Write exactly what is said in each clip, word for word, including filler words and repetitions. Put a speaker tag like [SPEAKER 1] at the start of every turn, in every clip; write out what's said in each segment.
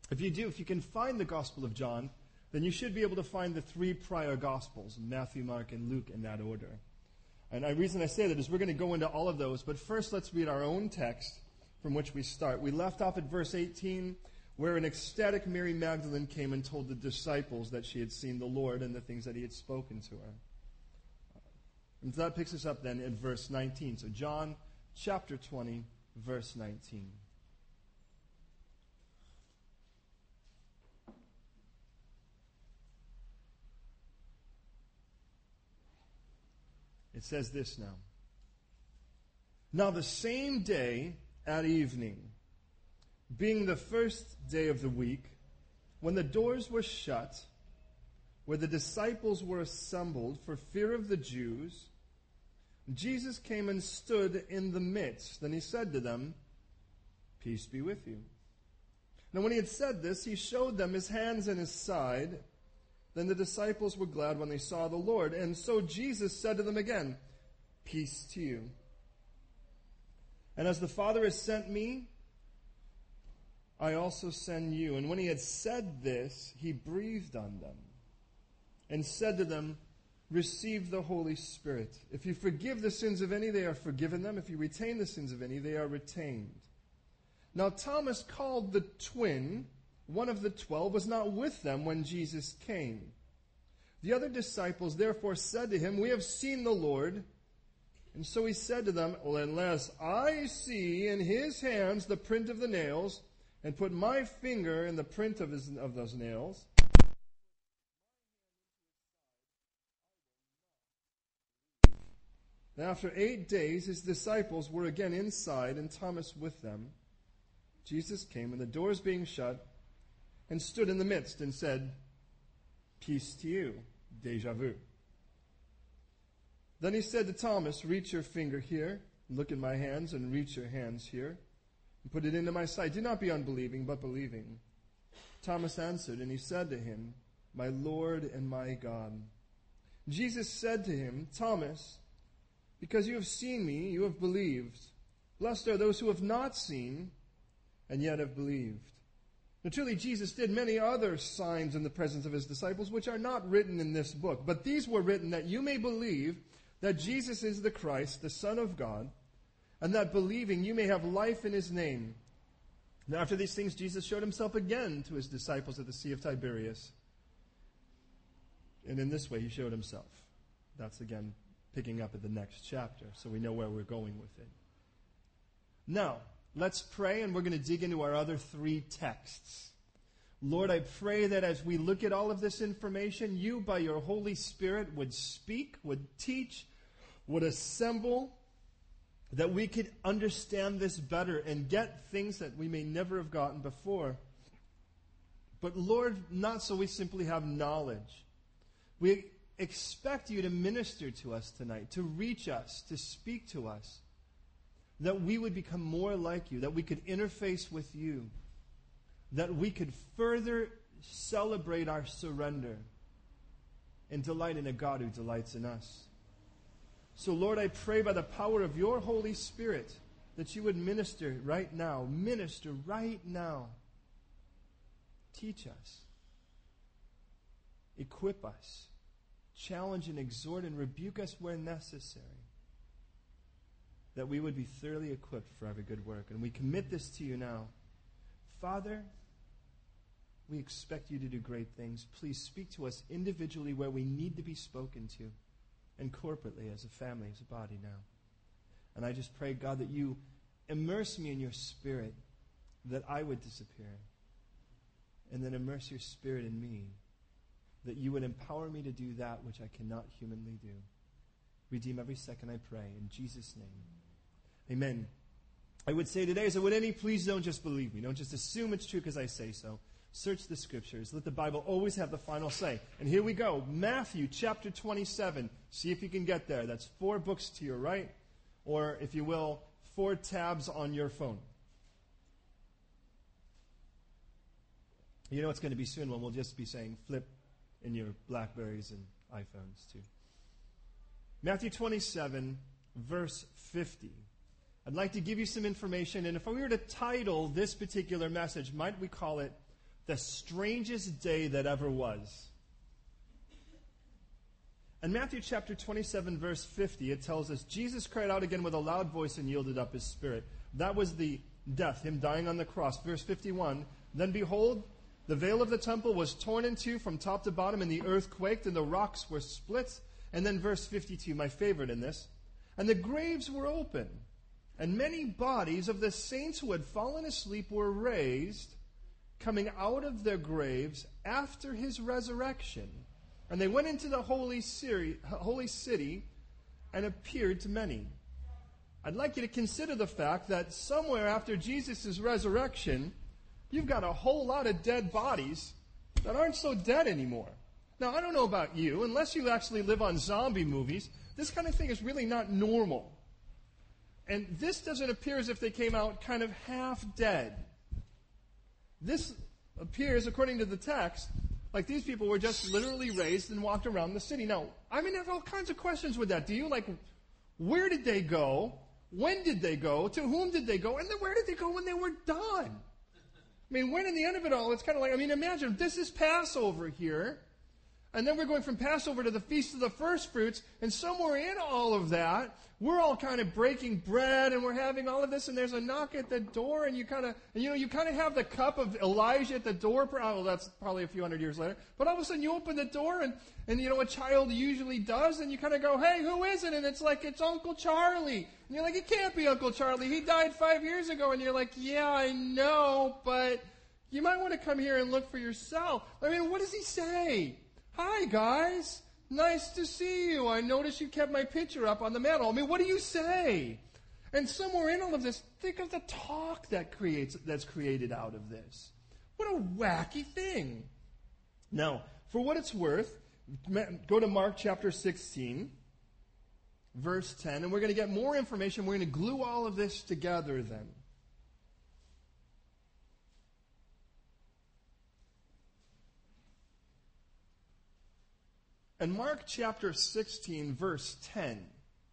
[SPEAKER 1] If you do, if you can find the Gospel of John, then you should be able to find the three prior Gospels, Matthew, Mark, and Luke, in that order. And the reason I say that is we're going to go into all of those, but first let's read our own text from which we start. We left off at verse eighteen, where an ecstatic Mary Magdalene came and told the disciples that she had seen the Lord and the things that he had spoken to her. And that picks us up then at verse nineteen. So John chapter twenty, verse nineteen. It says this now. Now the same day at evening, being the first day of the week, when the doors were shut, where the disciples were assembled for fear of the Jews, Jesus came and stood in the midst. Then he said to them, "Peace be with you." Now when he had said this, he showed them his hands and his side. Then the disciples were glad when they saw the Lord. And so Jesus said to them again, "Peace to you. And as the Father has sent me, I also send you." And when he had said this, he breathed on them and said to them, "Receive the Holy Spirit. If you forgive the sins of any, they are forgiven them. If you retain the sins of any, they are retained." Now Thomas, called the twin, one of the twelve, was not with them when Jesus came. The other disciples therefore said to him, "We have seen the Lord." And so he said to them, "Well, unless I see in his hands the print of the nails, and put my finger in the print of, his, of those nails, and after eight days his disciples were again inside, and Thomas with them. Jesus came, and the doors being shut, and stood in the midst, and said, "Peace to you." Deja vu. Then he said to Thomas, "Reach your finger here, look in my hands, and reach your hands here, and put it into my side. Do not be unbelieving, but believing." Thomas answered, and he said to him, "My Lord and my God." Jesus said to him, "Thomas, because you have seen me, you have believed. Blessed are those who have not seen, and yet have believed." Now truly Jesus did many other signs in the presence of his disciples, which are not written in this book. But these were written that you may believe that Jesus is the Christ, the Son of God, and that believing you may have life in his name. And after these things, Jesus showed himself again to his disciples at the Sea of Tiberias. And in this way he showed himself. That's again picking up at the next chapter, so we know where we're going with it. Now, let's pray, and we're going to dig into our other three texts. Lord, I pray that as we look at all of this information, you, by your Holy Spirit, would speak, would teach, would assemble, that we could understand this better and get things that we may never have gotten before. But Lord, not so we simply have knowledge. We expect you to minister to us tonight, to reach us, to speak to us, that we would become more like you, that we could interface with you, that we could further celebrate our surrender and delight in a God who delights in us. So Lord, I pray by the power of your Holy Spirit that you would minister right now, minister right now. Teach us, equip us, challenge and exhort and rebuke us where necessary, that we would be thoroughly equipped for every good work. And we commit this to you now. Father, we expect you to do great things. Please speak to us individually where we need to be spoken to, and corporately as a family, as a body now. And I just pray, God, that you immerse me in your Spirit, that I would disappear, and then immerse your Spirit in me, that you would empower me to do that which I cannot humanly do. Redeem every second, I pray, in Jesus' name. Amen. I would say today, as I would any, please don't just believe me. Don't just assume it's true because I say so. Search the Scriptures. Let the Bible always have the final say. And here we go. Matthew chapter twenty-seven. See if you can get there. That's four books to your right, or if you will, four tabs on your phone. You know it's going to be soon when we'll just be saying flip in your Blackberries and iPhones too. Matthew twenty-seven, verse fifty. I'd like to give you some information, and if we were to title this particular message, might we call it the strangest day that ever was. In Matthew chapter twenty-seven, verse fifty, it tells us, Jesus cried out again with a loud voice and yielded up his spirit. That was the death, him dying on the cross. Verse fifty-one, then behold, the veil of the temple was torn in two from top to bottom, and the earth quaked, and the rocks were split. And then verse fifty-two, my favorite in this, and the graves were open, and many bodies of the saints who had fallen asleep were raised, coming out of their graves after his resurrection. And they went into the holy city and appeared to many. I'd like you to consider the fact that somewhere after Jesus' resurrection, you've got a whole lot of dead bodies that aren't so dead anymore. Now, I don't know about you, unless you actually live on zombie movies, this kind of thing is really not normal. And this doesn't appear as if they came out kind of half dead. This appears, according to the text, like these people were just literally raised and walked around the city. Now, I mean, I have all kinds of questions with that. Do you, like, where did they go? When did they go? To whom did they go? And then where did they go when they were done? I mean, when in the end of it all, it's kind of like, I mean, imagine, this is Passover here. And then we're going from Passover to the Feast of the First Fruits, and somewhere in all of that, we're all kind of breaking bread, and we're having all of this, and there's a knock at the door, and you kind of, you know, you kind of have the cup of Elijah at the door. Oh, well, that's probably a few hundred years later. But all of a sudden, you open the door, and, and you know, a child usually does, and you kind of go, hey, who is it? And it's like, it's Uncle Charlie. And you're like, it can't be Uncle Charlie. He died five years ago. And you're like, yeah, I know, but you might want to come here and look for yourself. I mean, what does he say? Hi, guys. Nice to see you. I noticed you kept my picture up on the mantle. I mean, what do you say? And somewhere in all of this, think of the talk that creates that's created out of this. What a wacky thing. Now, for what it's worth, go to Mark chapter sixteen, verse ten, and we're going to get more information. We're going to glue all of this together then. In Mark chapter sixteen, verse ten,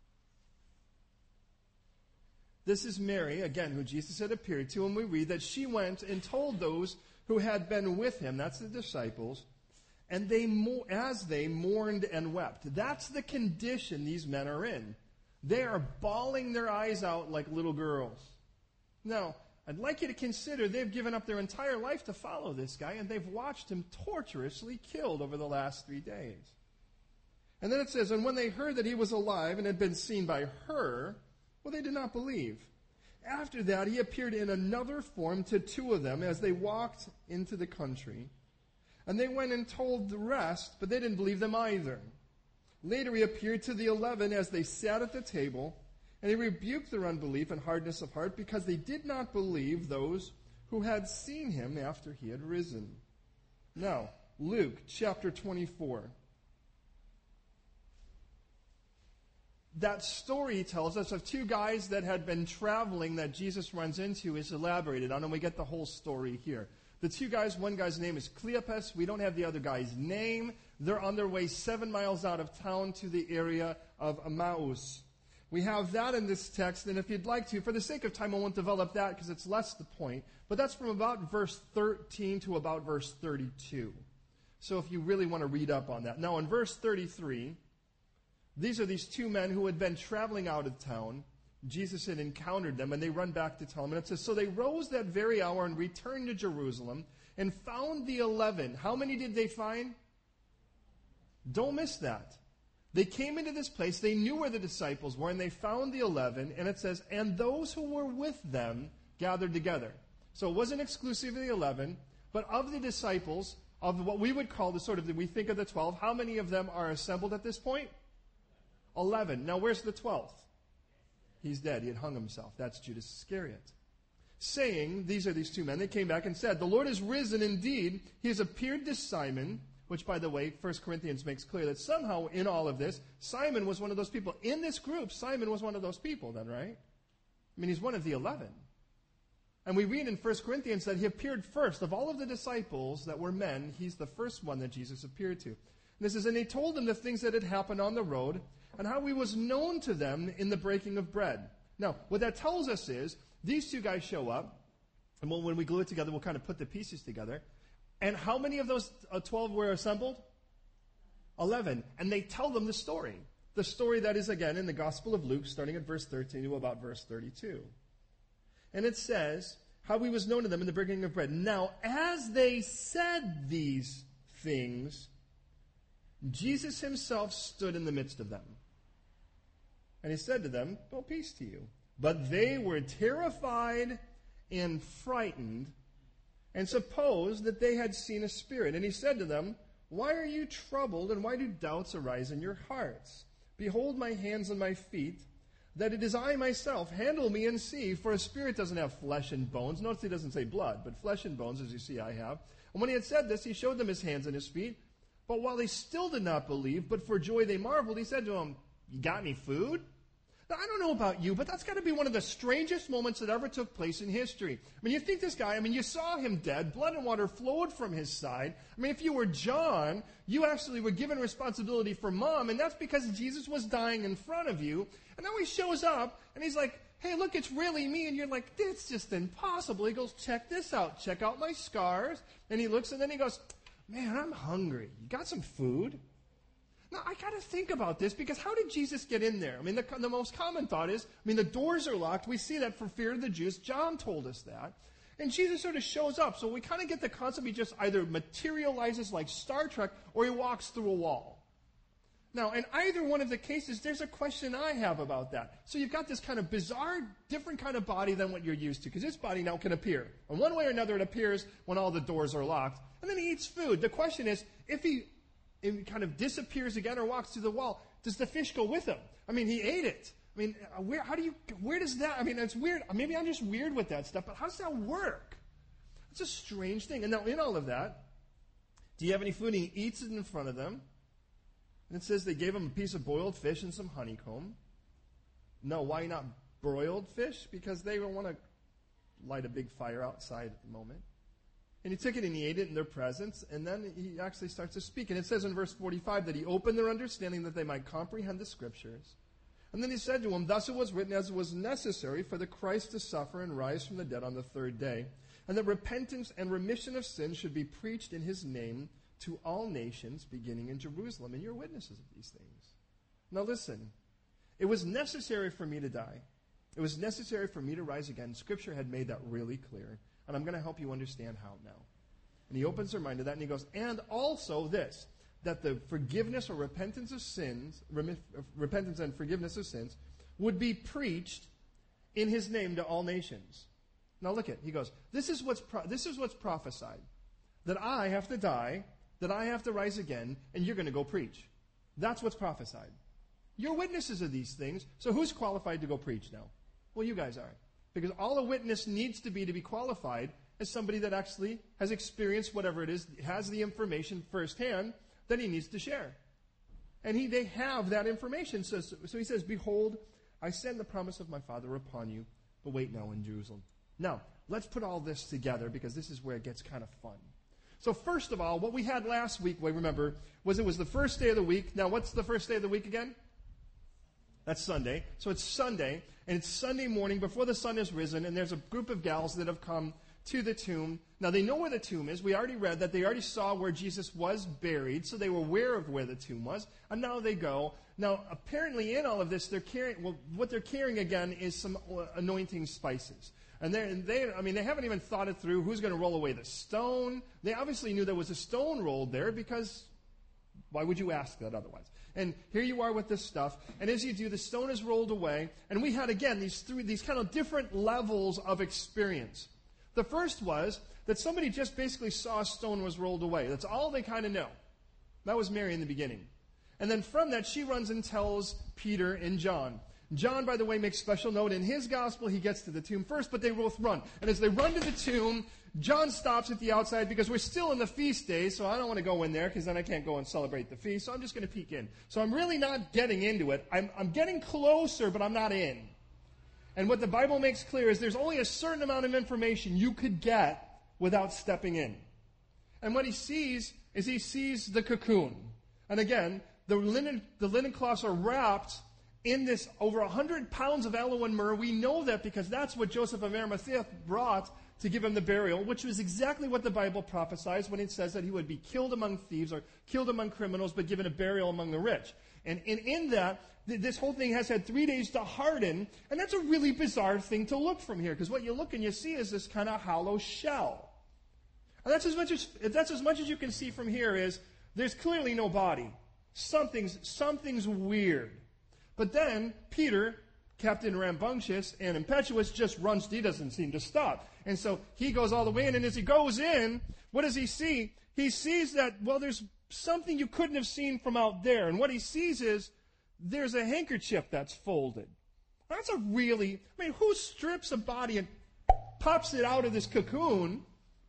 [SPEAKER 1] this is Mary, again, who Jesus had appeared to, and we read that she went and told those who had been with him, that's the disciples, and they as they mourned and wept. That's the condition these men are in. They are bawling their eyes out like little girls. Now, I'd like you to consider they've given up their entire life to follow this guy, and they've watched him torturously killed over the last three days. And then it says, and when they heard that he was alive and had been seen by her, well, they did not believe. After that, he appeared in another form to two of them as they walked into the country. And they went and told the rest, but they didn't believe them either. Later, he appeared to the eleven as they sat at the table, and he rebuked their unbelief and hardness of heart because they did not believe those who had seen him after he had risen. Now, Luke chapter twenty-four. That story tells us of two guys that had been traveling that Jesus runs into is elaborated on, and we get the whole story here. The two guys, one guy's name is Cleopas. We don't have the other guy's name. They're on their way seven miles out of town to the area of Emmaus. We have that in this text, and if you'd like to, for the sake of time, I won't develop that because it's less the point. But that's from about verse thirteen to about verse thirty-two. So if you really want to read up on that. Now, in verse thirty-three, these are these two men who had been traveling out of town. Jesus had encountered them, and they run back to tell him. And it says, so they rose that very hour and returned to Jerusalem and found the eleven. How many did they find? Don't miss that. They came into this place. They knew where the disciples were, and they found the eleven. And it says, and those who were with them gathered together. So it wasn't exclusively the eleven, but of the disciples, of what we would call the sort of, we think of the twelve, how many of them are assembled at this point? Eleven. Now, where's the twelfth? He's dead. He had hung himself. That's Judas Iscariot. Saying, these are these two men, they came back and said, the Lord is risen indeed. He has appeared to Simon, which, by the way, First Corinthians makes clear that somehow in all of this, Simon was one of those people. In this group, Simon was one of those people then, right? I mean, he's one of the eleven. And we read in First Corinthians that he appeared first. Of all of the disciples that were men, he's the first one that Jesus appeared to. And this is, and he told them the things that had happened on the road, and how he was known to them in the breaking of bread. Now, what that tells us is, these two guys show up, and when we glue it together, we'll kind of put the pieces together. And how many of those uh, twelve were assembled? Eleven. And they tell them the story. The story that is, again, in the Gospel of Luke, starting at verse thirteen to about verse thirty-two. And it says, how he was known to them in the breaking of bread. Now, as they said these things, Jesus himself stood in the midst of them. And he said to them, "Well, peace to you." But they were terrified and frightened, and supposed that they had seen a spirit. And he said to them, "Why are you troubled, and why do doubts arise in your hearts? Behold my hands and my feet, that it is I myself. Handle me and see, for a spirit doesn't have flesh and bones." Notice he doesn't say blood, but flesh and bones, as you see I have. And when he had said this, he showed them his hands and his feet. But while they still did not believe, but for joy they marveled, he said to them, "You got any food?" Now, I don't know about you, but that's got to be one of the strangest moments that ever took place in history. I mean, you think this guy, I mean, you saw him dead. Blood and water flowed from his side. I mean, if you were John, you actually were given responsibility for Mom, and that's because Jesus was dying in front of you. And now he shows up, and he's like, "Hey, look, it's really me." And you're like, "It's just impossible." He goes, "Check this out. Check out my scars." And he looks, and then he goes, "Man, I'm hungry. You got some food?" Now, I got to think about this, because how did Jesus get in there? I mean, the, the most common thought is, I mean, the doors are locked. We see that for fear of the Jews. John told us that. And Jesus sort of shows up. So we kind of get the concept he just either materializes like Star Trek, or he walks through a wall. Now, in either one of the cases, there's a question I have about that. So you've got this kind of bizarre, different kind of body than what you're used to, because this body now can appear. In one way or another, it appears when all the doors are locked. And then he eats food. The question is, if he... it kind of disappears again or walks through the wall, does the fish go with him? I mean, he ate it. I mean, where, how do you, where does that, I mean, it's weird. Maybe I'm just weird with that stuff, but how does that work? It's a strange thing. And now in all of that, do you have any food? And he eats it in front of them. And it says they gave him a piece of boiled fish and some honeycomb. No, why not broiled fish? Because they don't want to light a big fire outside at the moment. And he took it and he ate it in their presence, and then he actually starts to speak. And it says in verse forty-five that he opened their understanding that they might comprehend the Scriptures. And then he said to them, "Thus it was written, as it was necessary for the Christ to suffer and rise from the dead on the third day, and that repentance and remission of sins should be preached in his name to all nations, beginning in Jerusalem. And you're witnesses of these things." Now listen, it was necessary for me to die. It was necessary for me to rise again. Scripture had made that really clear. And I'm going to help you understand how now. And he opens their mind to that, and he goes, "And also this, that the forgiveness or repentance of sins, rem- repentance and forgiveness of sins, would be preached in his name to all nations." Now look at, he goes, this is what's pro- this is what's prophesied, that I have to die, that I have to rise again, and you're going to go preach. That's what's prophesied. You're witnesses of these things, so who's qualified to go preach now? Well, you guys are. Because all a witness needs to be to be qualified as somebody that actually has experienced whatever it is, has the information firsthand that he needs to share. And he, they have that information. So, so he says, "Behold, I send the promise of my Father upon you, but wait now in Jerusalem." Now, let's put all this together, because this is where it gets kind of fun. So first of all, what we had last week, we remember, was it was the first day of the week. Now, what's the first day of the week again? That's Sunday. So it's Sunday, and it's Sunday morning before the sun has risen, and there's a group of gals that have come to the tomb. Now, they know where the tomb is. We already read that they already saw where Jesus was buried, so they were aware of where the tomb was, and now they go. Now, apparently in all of this, they're carrying, well, what they're carrying again is some anointing spices. And they, they, I mean, they haven't even thought it through. Who's going to roll away the stone? They obviously knew there was a stone rolled there, because why would you ask that otherwise? And here you are with this stuff, and as you do, the stone is rolled away, and we had, again, these three, these kind of different levels of experience. The first was that somebody just basically saw a stone was rolled away. That's all they kind of know. That was Mary in the beginning. And then from that, she runs and tells Peter and John. John, by the way, makes special note. In his gospel, he gets to the tomb first, but they both run. And as they run to the tomb, John stops at the outside because we're still in the feast days, so I don't want to go in there because then I can't go and celebrate the feast, so I'm just going to peek in. So I'm really not getting into it. I'm, I'm getting closer, but I'm not in. And what the Bible makes clear is there's only a certain amount of information you could get without stepping in. And what he sees is he sees the cocoon. And again, the linen, the linen cloths are wrapped in this over one hundred pounds of aloe and myrrh. We know that because that's what Joseph of Arimathea brought to give him the burial, which was exactly what the Bible prophesies when it says that he would be killed among thieves or killed among criminals, but given a burial among the rich. And in, in that, th- this whole thing has had three days to harden, and that's a really bizarre thing to look from here, because what you look and you see is this kind of hollow shell. And that's as much as that's as much as you can see from here is there's clearly no body. Something's something's weird. But then Peter, Captain Rambunctious and impetuous, just runs. He doesn't seem to stop. And so he goes all the way in, and as he goes in, what does he see? He sees that, well, there's something you couldn't have seen from out there. And what he sees is there's a handkerchief that's folded. That's a really, I mean, who strips a body and pops it out of this cocoon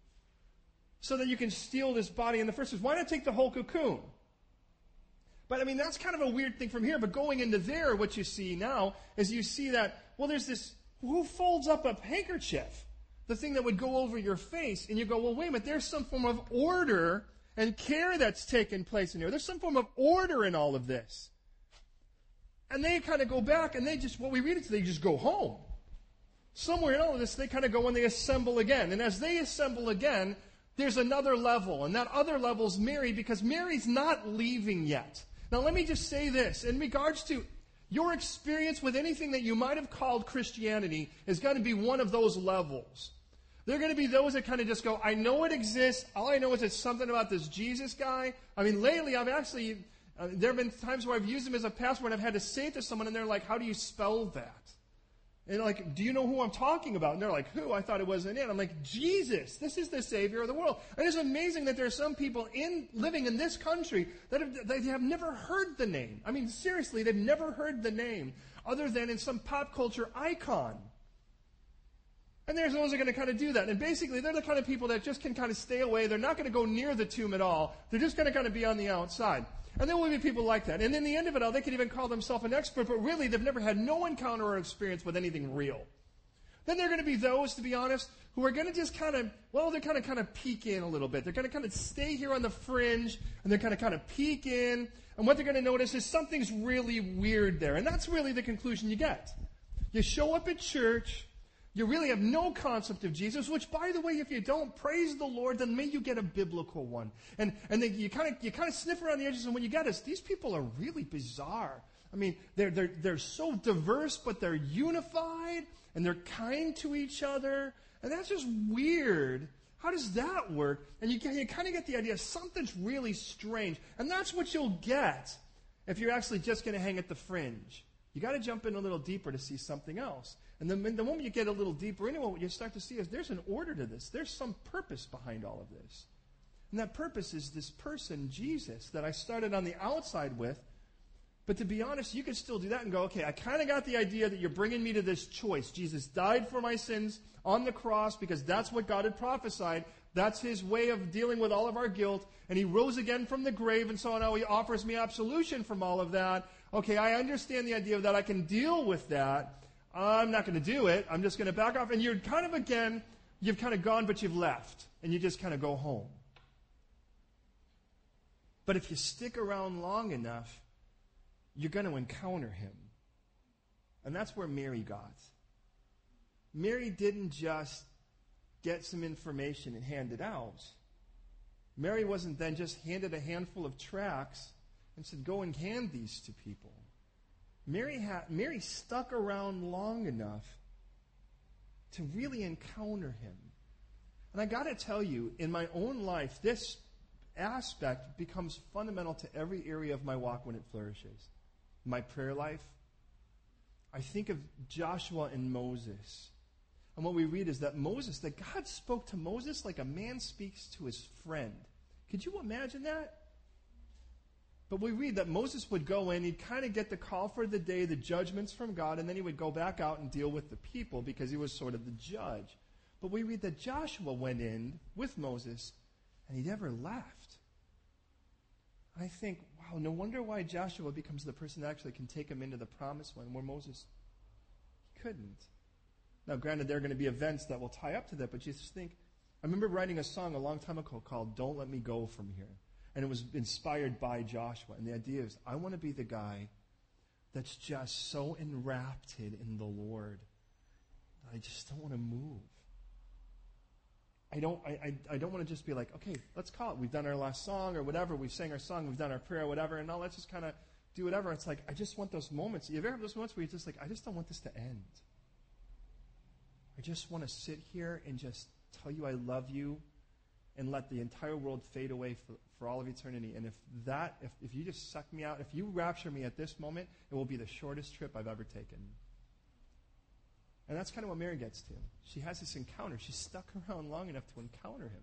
[SPEAKER 1] so that you can steal this body in the first place? Why not take the whole cocoon? But, I mean, that's kind of a weird thing from here. But going into there, what you see now is you see that, well, there's this, who folds up a handkerchief? The thing that would go over your face. And you go, well, wait a minute, there's some form of order and care that's taken place in here. There's some form of order in all of this. And they kind of go back, and they just, what we read it to, they just go home. Somewhere in all of this, they kind of go and they assemble again. And as they assemble again, there's another level. And that other level's Mary, because Mary's not leaving yet. Now, let me just say this. In regards to your experience with anything that you might have called Christianity is going to be one of those levels. There are going to be those that kind of just go, I know it exists. All I know is it's something about this Jesus guy. I mean, lately, I've actually, uh, there have been times where I've used him as a password, and I've had to say it to someone, and they're like, how do you spell that? And like, do you know who I'm talking about? And they're like, who? I thought it wasn't it. I'm like, Jesus, this is the Savior of the world. And it's amazing that there are some people in living in this country that have, they have never heard the name. I mean, seriously, they've never heard the name other than in some pop culture icon. And there's those that are going to kind of do that. And basically, they're the kind of people that just can kind of stay away. They're not going to go near the tomb at all. They're just going to kind of be on the outside. And there will be people like that. And in the end of it all, they could even call themselves an expert, but really they've never had no encounter or experience with anything real. Then there are going to be those, to be honest, who are going to just kind of, well, they're kind of kind of peek in a little bit. They're going to kind of stay here on the fringe, and they're kind of kind of peek in. And what they're going to notice is something's really weird there. And that's really the conclusion you get. You show up at church. You really have no concept of Jesus, which, by the way, if you don't, praise the Lord, then may you get a biblical one. And and then you kind of you kind of sniff around the edges, and when you get us, these people are really bizarre. I mean, they're they're they're so diverse, but they're unified, and they're kind to each other, and that's just weird. How does that work? And you you kind of get the idea something's really strange, and that's what you'll get if you're actually just going to hang at the fringe. You got to jump in a little deeper to see something else. And then the moment you get a little deeper into it, what you start to see is there's an order to this. There's some purpose behind all of this. And that purpose is this person, Jesus, that I started on the outside with. But to be honest, you could still do that and go, okay, I kind of got the idea that you're bringing me to this choice. Jesus died for my sins on the cross because that's what God had prophesied. That's his way of dealing with all of our guilt. And he rose again from the grave, and so now he offers me absolution from all of that. Okay, I understand the idea of that. I can deal with that. I'm not going to do it. I'm just going to back off. And you're kind of, again, you've kind of gone, but you've left. And you just kind of go home. But if you stick around long enough, you're going to encounter him. And that's where Mary got. Mary didn't just get some information and hand it out. Mary wasn't then just handed a handful of tracts and said, go and hand these to people. Mary, ha- Mary stuck around long enough to really encounter him. And I got to tell you, in my own life, this aspect becomes fundamental to every area of my walk when it flourishes. My prayer life, I think of Joshua and Moses. And what we read is that Moses, that God spoke to Moses like a man speaks to his friend. Could you imagine that? But we read that Moses would go in, he'd kind of get the call for the day, the judgments from God, and then he would go back out and deal with the people because he was sort of the judge. But we read that Joshua went in with Moses, and he never left. I think, wow, no wonder why Joshua becomes the person that actually can take him into the promised land, where Moses couldn't. Now, granted, there are going to be events that will tie up to that, but you just think, I remember writing a song a long time ago called Don't Let Me Go From Here. And it was inspired by Joshua. And the idea is, I want to be the guy that's just so enraptured in the Lord that I just don't want to move. I don't, I, I, I don't want to just be like, okay, let's call it. We've done our last song or whatever. We've sang our song. We've done our prayer or whatever. And now let's just kind of do whatever. It's like, I just want those moments. You ever have those moments where you're just like, I just don't want this to end. I just want to sit here and just tell you I love you and let the entire world fade away for, for all of eternity. And if that, if, if you just suck me out, if you rapture me at this moment, it will be the shortest trip I've ever taken. And that's kind of what Mary gets to. She has this encounter. She's stuck around long enough to encounter him.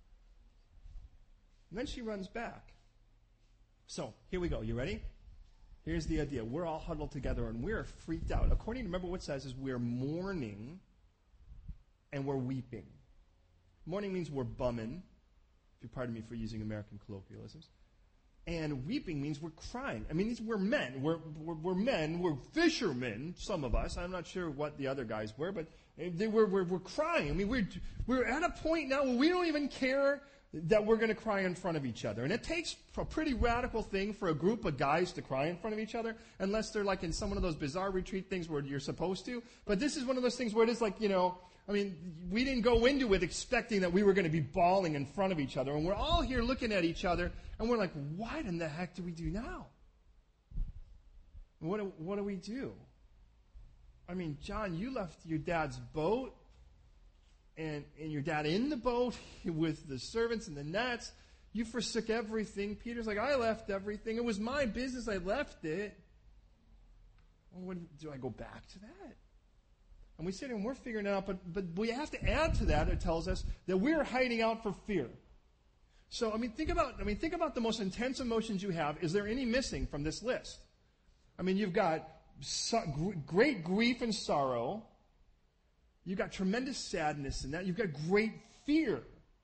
[SPEAKER 1] And then she runs back. So, here we go. You ready? Here's the idea. We're all huddled together and we're freaked out. According to, remember what it says is we're mourning and we're weeping. Mourning means we're bumming, if you pardon me for using American colloquialisms. And weeping means we're crying. I mean, these, we're men. We're, we're, we're men. We're fishermen, some of us. I'm not sure what the other guys were, but they were, we're, we're crying. I mean, we're, we're at a point now where we don't even care that we're going to cry in front of each other. And it takes a pretty radical thing for a group of guys to cry in front of each other, unless they're like in some one of those bizarre retreat things where you're supposed to. But this is one of those things where it is like, you know, I mean, we didn't go into it expecting that we were going to be bawling in front of each other. And we're all here looking at each other, and we're like, what in the heck do we do now? What do, what do we do? I mean, John, you left your dad's boat, and, and your dad in the boat with the servants and the nets. You forsook everything. Peter's like, I left everything. It was my business. I left it. Well, what, do I go back to that? And we sit here and we're figuring it out, but, but we have to add to that. It tells us that we're hiding out for fear. So, I mean, think about, I mean, think about the most intense emotions you have. Is there any missing from this list? I mean, you've got so, great grief and sorrow. You've got tremendous sadness in that. You've got great fear.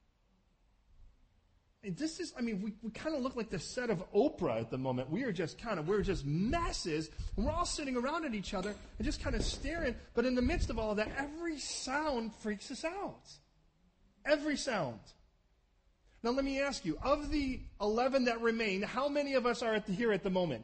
[SPEAKER 1] And this is, I mean, we, we kind of look like the set of Oprah at the moment. We are just kind of, we're just messes. And we're all sitting around at each other and just kind of staring. But in the midst of all of that, every sound freaks us out. Every sound. Now let me ask you, of the eleven that remain, how many of us are at the, here at the moment?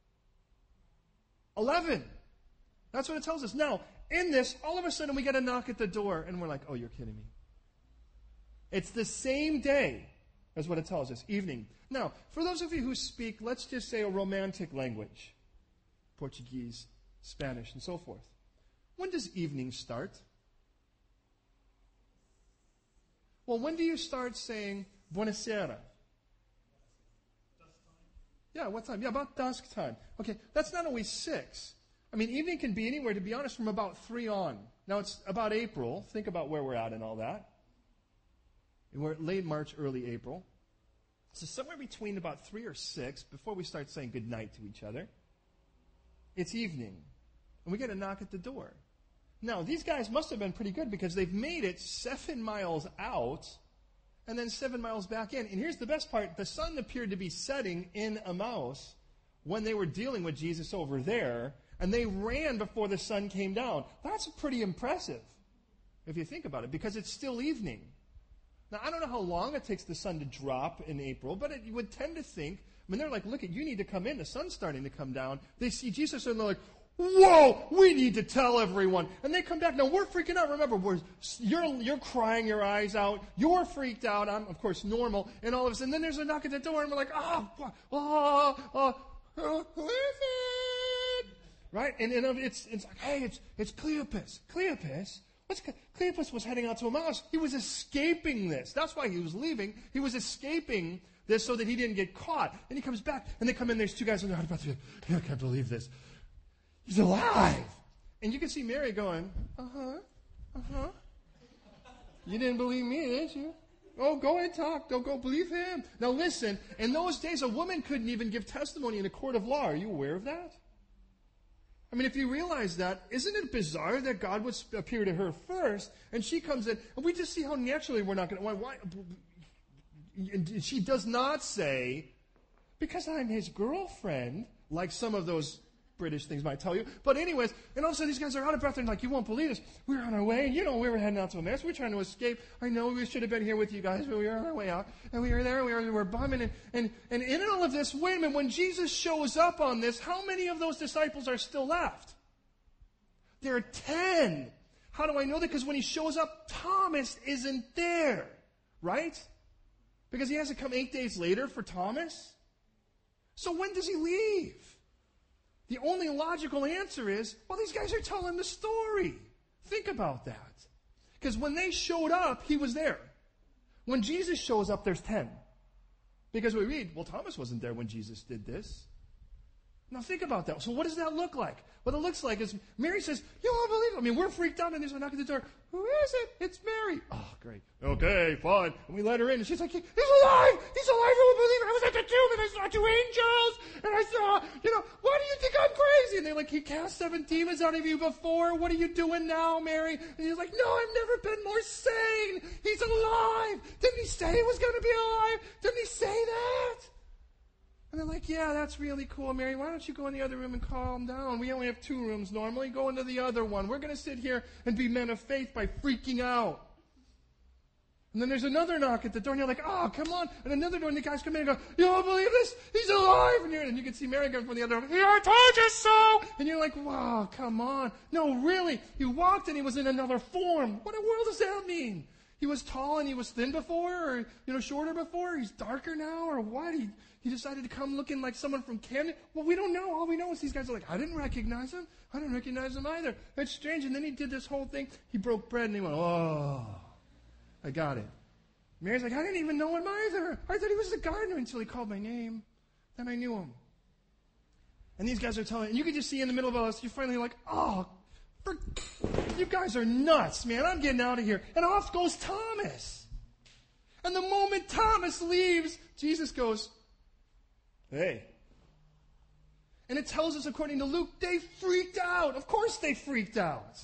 [SPEAKER 1] Eleven. That's what it tells us. Now, in this, all of a sudden we get a knock at the door and we're like, oh, you're kidding me. It's the same day. That's what it tells us, evening. Now, for those of you who speak, let's just say a romantic language, Portuguese, Spanish, and so forth. When does evening start? Well, when do you start saying, buonasera? Yeah, what time? Yeah, about dusk time. Okay, that's not always six. I mean, evening can be anywhere, to be honest, from about three on. Now, it's about April. Think about where we're at and all that. We're late March, early April. So somewhere between about three or six, before we start saying goodnight to each other, it's evening. And we get a knock at the door. Now, these guys must have been pretty good because they've made it seven miles out and then seven miles back in. And here's the best part. The sun appeared to be setting in Emmaus when they were dealing with Jesus over there, and they ran before the sun came down. That's pretty impressive, if you think about it, because it's still evening. Now, I don't know how long it takes the sun to drop in April, but it, you would tend to think, I mean, they're like, look, you need to come in. The sun's starting to come down. They see Jesus and they're like, whoa, we need to tell everyone. And they come back. Now, we're freaking out. Remember, we're, you're, you're crying your eyes out. You're freaked out. I'm, of course, normal. And all of a sudden, then there's a knock at the door, and we're like, oh, oh, oh, oh who is it? Right? And, and it's, it's like, hey, it's, it's Cleopas. Cleopas? What's, Cleopas was heading out to Emmaus. He was escaping this. That's why he was leaving. He was escaping this so that he didn't get caught. And he comes back, and they come in. There's two guys on the about to be, I can't believe this. He's alive. And you can see Mary going, uh-huh, uh-huh. You didn't believe me, did you? Oh, go and talk. Don't go believe him. Now listen, in those days, a woman couldn't even give testimony in a court of law. Are you aware of that? I mean, if you realize that, isn't it bizarre that God would appear to her first, and she comes in, and we just see how naturally we're not going to, why, why, and she does not say, because I'm his girlfriend, like some of those British things might tell you. But anyways, and all of a sudden these guys are out of breath, and like, you won't believe this. We were on our way, and you know, we were heading out to Emmaus. We were trying to escape. I know we should have been here with you guys, but we were on our way out. And we were there, and we were, we were bumming. And, and, and in all of this, wait a minute, when Jesus shows up on this, how many of those disciples are still left? There are ten. How do I know that? Because when he shows up, Thomas isn't there, right? Because he has to come eight days later for Thomas. So when does he leave? The only logical answer is, well, these guys are telling the story. Think about that. Because when they showed up, he was there. When Jesus shows up, there's ten. Because we read, well, Thomas wasn't there when Jesus did this. Now think about that. So what does that look like? What it looks like is Mary says, you won't believe it. I mean, we're freaked out and there's a knock at the door. Who is it? It's Mary. Oh, great. Okay, fine. And we let her in and she's like, he's alive. He's alive. You won't believe it. I was at the tomb and I saw two angels and I saw, you know, why do you think I'm crazy? And they're like, he cast seven demons out of you before. What are you doing now, Mary? And he's like, no, I've never been more sane. He's alive. Didn't he say he was going to be alive? Didn't he say that? And they're like, yeah, that's really cool, Mary. Why don't you go in the other room and calm down? We only have two rooms normally. Go into the other one. We're going to sit here and be men of faith by freaking out. And then there's another knock at the door, and you're like, oh, come on. And another door, and the guys come in and go, you don't believe this? He's alive. And, you're, and you can see Mary come from the other room. Yeah, I told you so. And you're like, wow, come on. No, really. He walked, and he was in another form. What in the world does that mean? He was tall and he was thin before, or, you know, shorter before. He's darker now, or what? He, he decided to come looking like someone from Camden. Well, we don't know. All we know is these guys are like, I didn't recognize him. I didn't recognize him either. That's strange. And then he did this whole thing. He broke bread and he went, oh, I got it. Mary's like, I didn't even know him either. I thought he was the gardener until he called my name. Then I knew him. And these guys are telling, and you can just see in the middle of all this, you're finally like, oh, for, you guys are nuts, man. I'm getting out of here. And off goes Thomas. And the moment Thomas leaves, Jesus goes, hey. And it tells us, according to Luke, they freaked out. Of course they freaked out.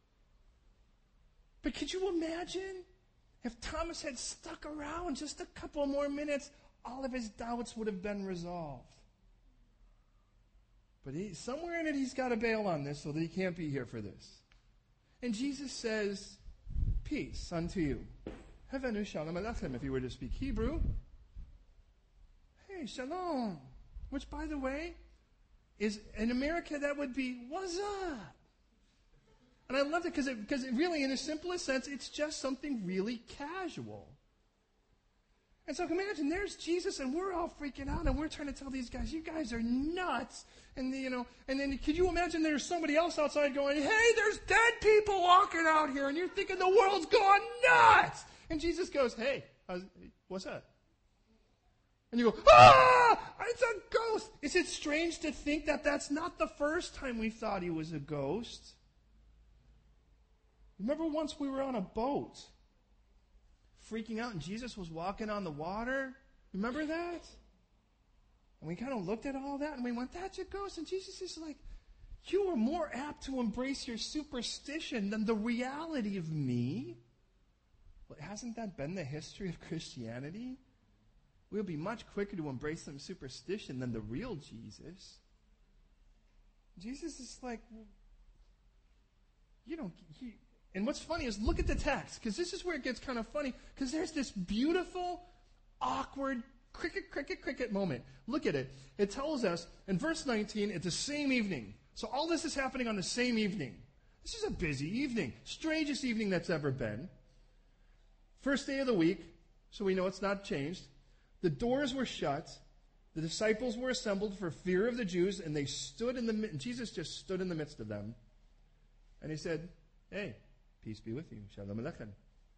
[SPEAKER 1] But could you imagine if Thomas had stuck around just a couple more minutes, all of his doubts would have been resolved. But he, somewhere in it, he's got to bail on this so that he can't be here for this. And Jesus says, peace unto you. Hevenu shalom alechem, if you were to speak Hebrew. Hey, shalom. Which, by the way, is in America, that would be, what's up? And I love it because it, because it really, in the simplest sense, it's just something really casual. And so imagine, there's Jesus, and we're all freaking out, and we're trying to tell these guys, you guys are nuts. And, you know, and then could you imagine there's somebody else outside going, hey, there's dead people walking out here, and you're thinking the world's gone nuts. And Jesus goes, hey, how's, what's that? And you go, ah, it's a ghost. Is it strange to think that that's not the first time we thought he was a ghost? Remember once we were on a boat, freaking out, and Jesus was walking on the water? Remember that? And we kind of looked at all that, and we went, that's a ghost. And Jesus is like, you are more apt to embrace your superstition than the reality of me. Well, hasn't that been the history of Christianity? We'll be much quicker to embrace some superstition than the real Jesus. Jesus is like, you don't... He, And what's funny is, look at the text, because this is where it gets kind of funny, because there's this beautiful, awkward, cricket, cricket, cricket moment. Look at it. It tells us, in verse nineteen, it's the same evening. So all this is happening on the same evening. This is a busy evening. Strangest evening that's ever been. First day of the week, so we know it's not changed. The doors were shut. The disciples were assembled for fear of the Jews, and they stood in the midst. Jesus just stood in the midst of them. And he said, hey, peace be with you. Shalom alechem.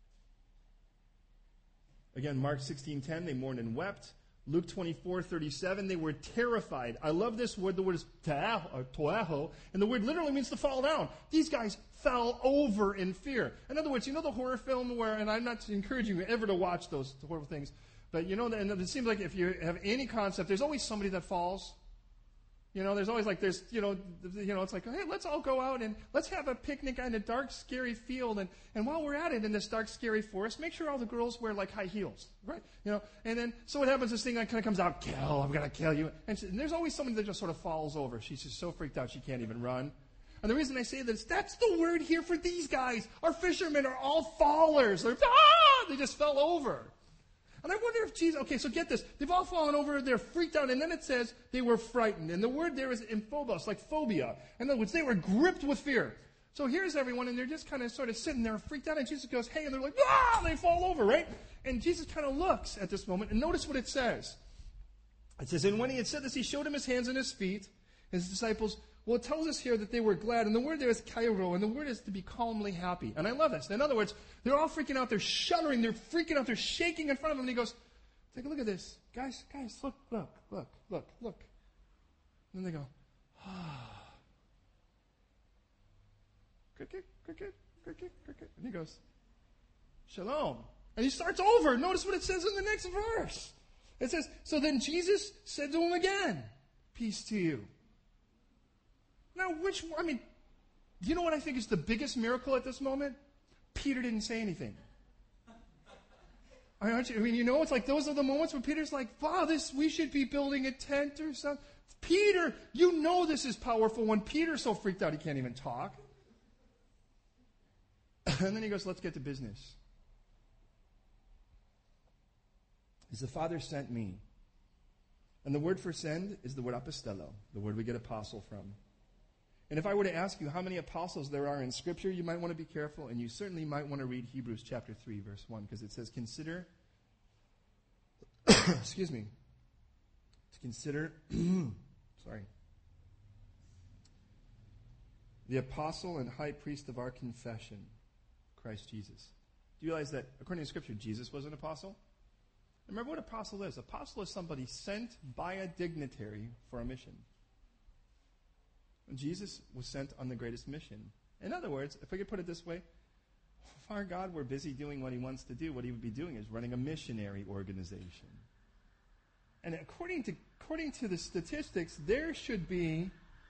[SPEAKER 1] Again, Mark sixteen ten, they mourned and wept. Luke twenty-four thirty-seven, they were terrified. I love this word. The word is toaho, and the word literally means to fall down. These guys fell over in fear. In other words, you know the horror film where, and I'm not encouraging you ever to watch those horrible things, but you know, and it seems like if you have any concept, there's always somebody that falls. You know, there's always like, there's, you know, you know, it's like, hey, let's all go out and let's have a picnic in a dark, scary field. And, and while we're at it in this dark, scary forest, make sure all the girls wear like high heels, right? You know, and then, so what happens, this thing kind of comes out, kill, I'm going to kill you. And, she, and there's always somebody that just sort of falls over. She's just so freaked out she can't even run. And the reason I say this, that's the word here for these guys. Our fishermen are all fallers. They're, ah, they just fell over. And I wonder if Jesus, okay, so get this. They've all fallen over, they're freaked out, and then it says they were frightened. And the word there is emphobos, like phobia. In other words, they were gripped with fear. So here's everyone, and they're just kind of sort of sitting there freaked out, and Jesus goes, hey, and they're like, ah, and they fall over, right? And Jesus kind of looks at this moment, and notice what it says. It says, and when he had said this, he showed him his hands and his feet. His disciples, well, it tells us here that they were glad, and the word there is kairo, and the word is to be calmly happy. And I love this. In other words, they're all freaking out, they're shuddering, they're freaking out, they're shaking in front of him, and he goes, take a look at this. Guys, guys, look, look, look, look, look. And then they go, ah. Cricket, cricket, cricket, cricket. And he goes, shalom. And he starts over. Notice what it says in the next verse. It says, so then Jesus said to him again, peace to you. Now, which, I mean, do you know what I think is the biggest miracle at this moment? Peter didn't say anything. Aren't you? I mean, you know, it's like those are the moments where Peter's like, wow, this, we should be building a tent or something. Peter, you know this is powerful when Peter's so freaked out he can't even talk. And then he goes, let's get to business. As the Father sent me. And the word for send is the word apostello, the word we get apostle from. And if I were to ask you how many apostles there are in Scripture, you might want to be careful, and you certainly might want to read Hebrews chapter three, verse one, because it says, consider, excuse me, to consider, sorry, the apostle and high priest of our confession, Christ Jesus. Do you realize that, according to Scripture, Jesus was an apostle? Remember what apostle is. Apostle is somebody sent by a dignitary for a mission. And Jesus was sent on the greatest mission. In other words, if we could put it this way, if our God were busy doing what he wants to do, what he would be doing is running a missionary organization. And according to, according to the statistics, there should be,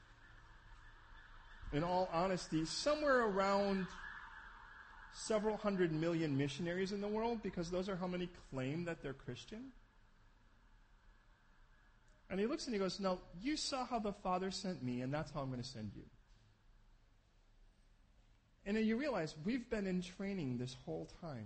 [SPEAKER 1] in all honesty, somewhere around several hundred million missionaries in the world, because those are how many claim that they're Christian. And he looks and he goes, now, you saw how the Father sent me, and that's how I'm going to send you. And then you realize, we've been in training this whole time.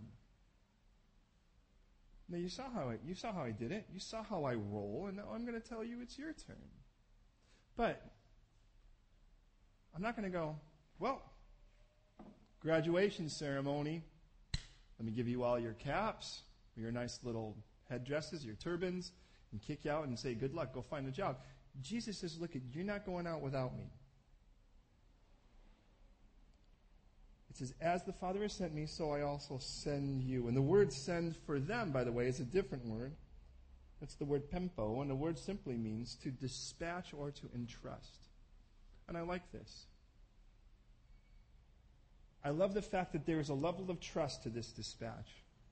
[SPEAKER 1] Now, you saw how I, you saw how I did it. You saw how I roll, and now I'm going to tell you it's your turn. But I'm not going to go, well, graduation ceremony. Let me give you all your caps, your nice little headdresses, your turbans, and kick you out and say, good luck, go find a job. Jesus says, look, you're not going out without me. It says, as the Father has sent me, so I also send you. And the word send for them, by the way, is a different word. It's the word pempo, and the word simply means to dispatch or to entrust. And I like this. I love the fact that there is a level of trust to this dispatch.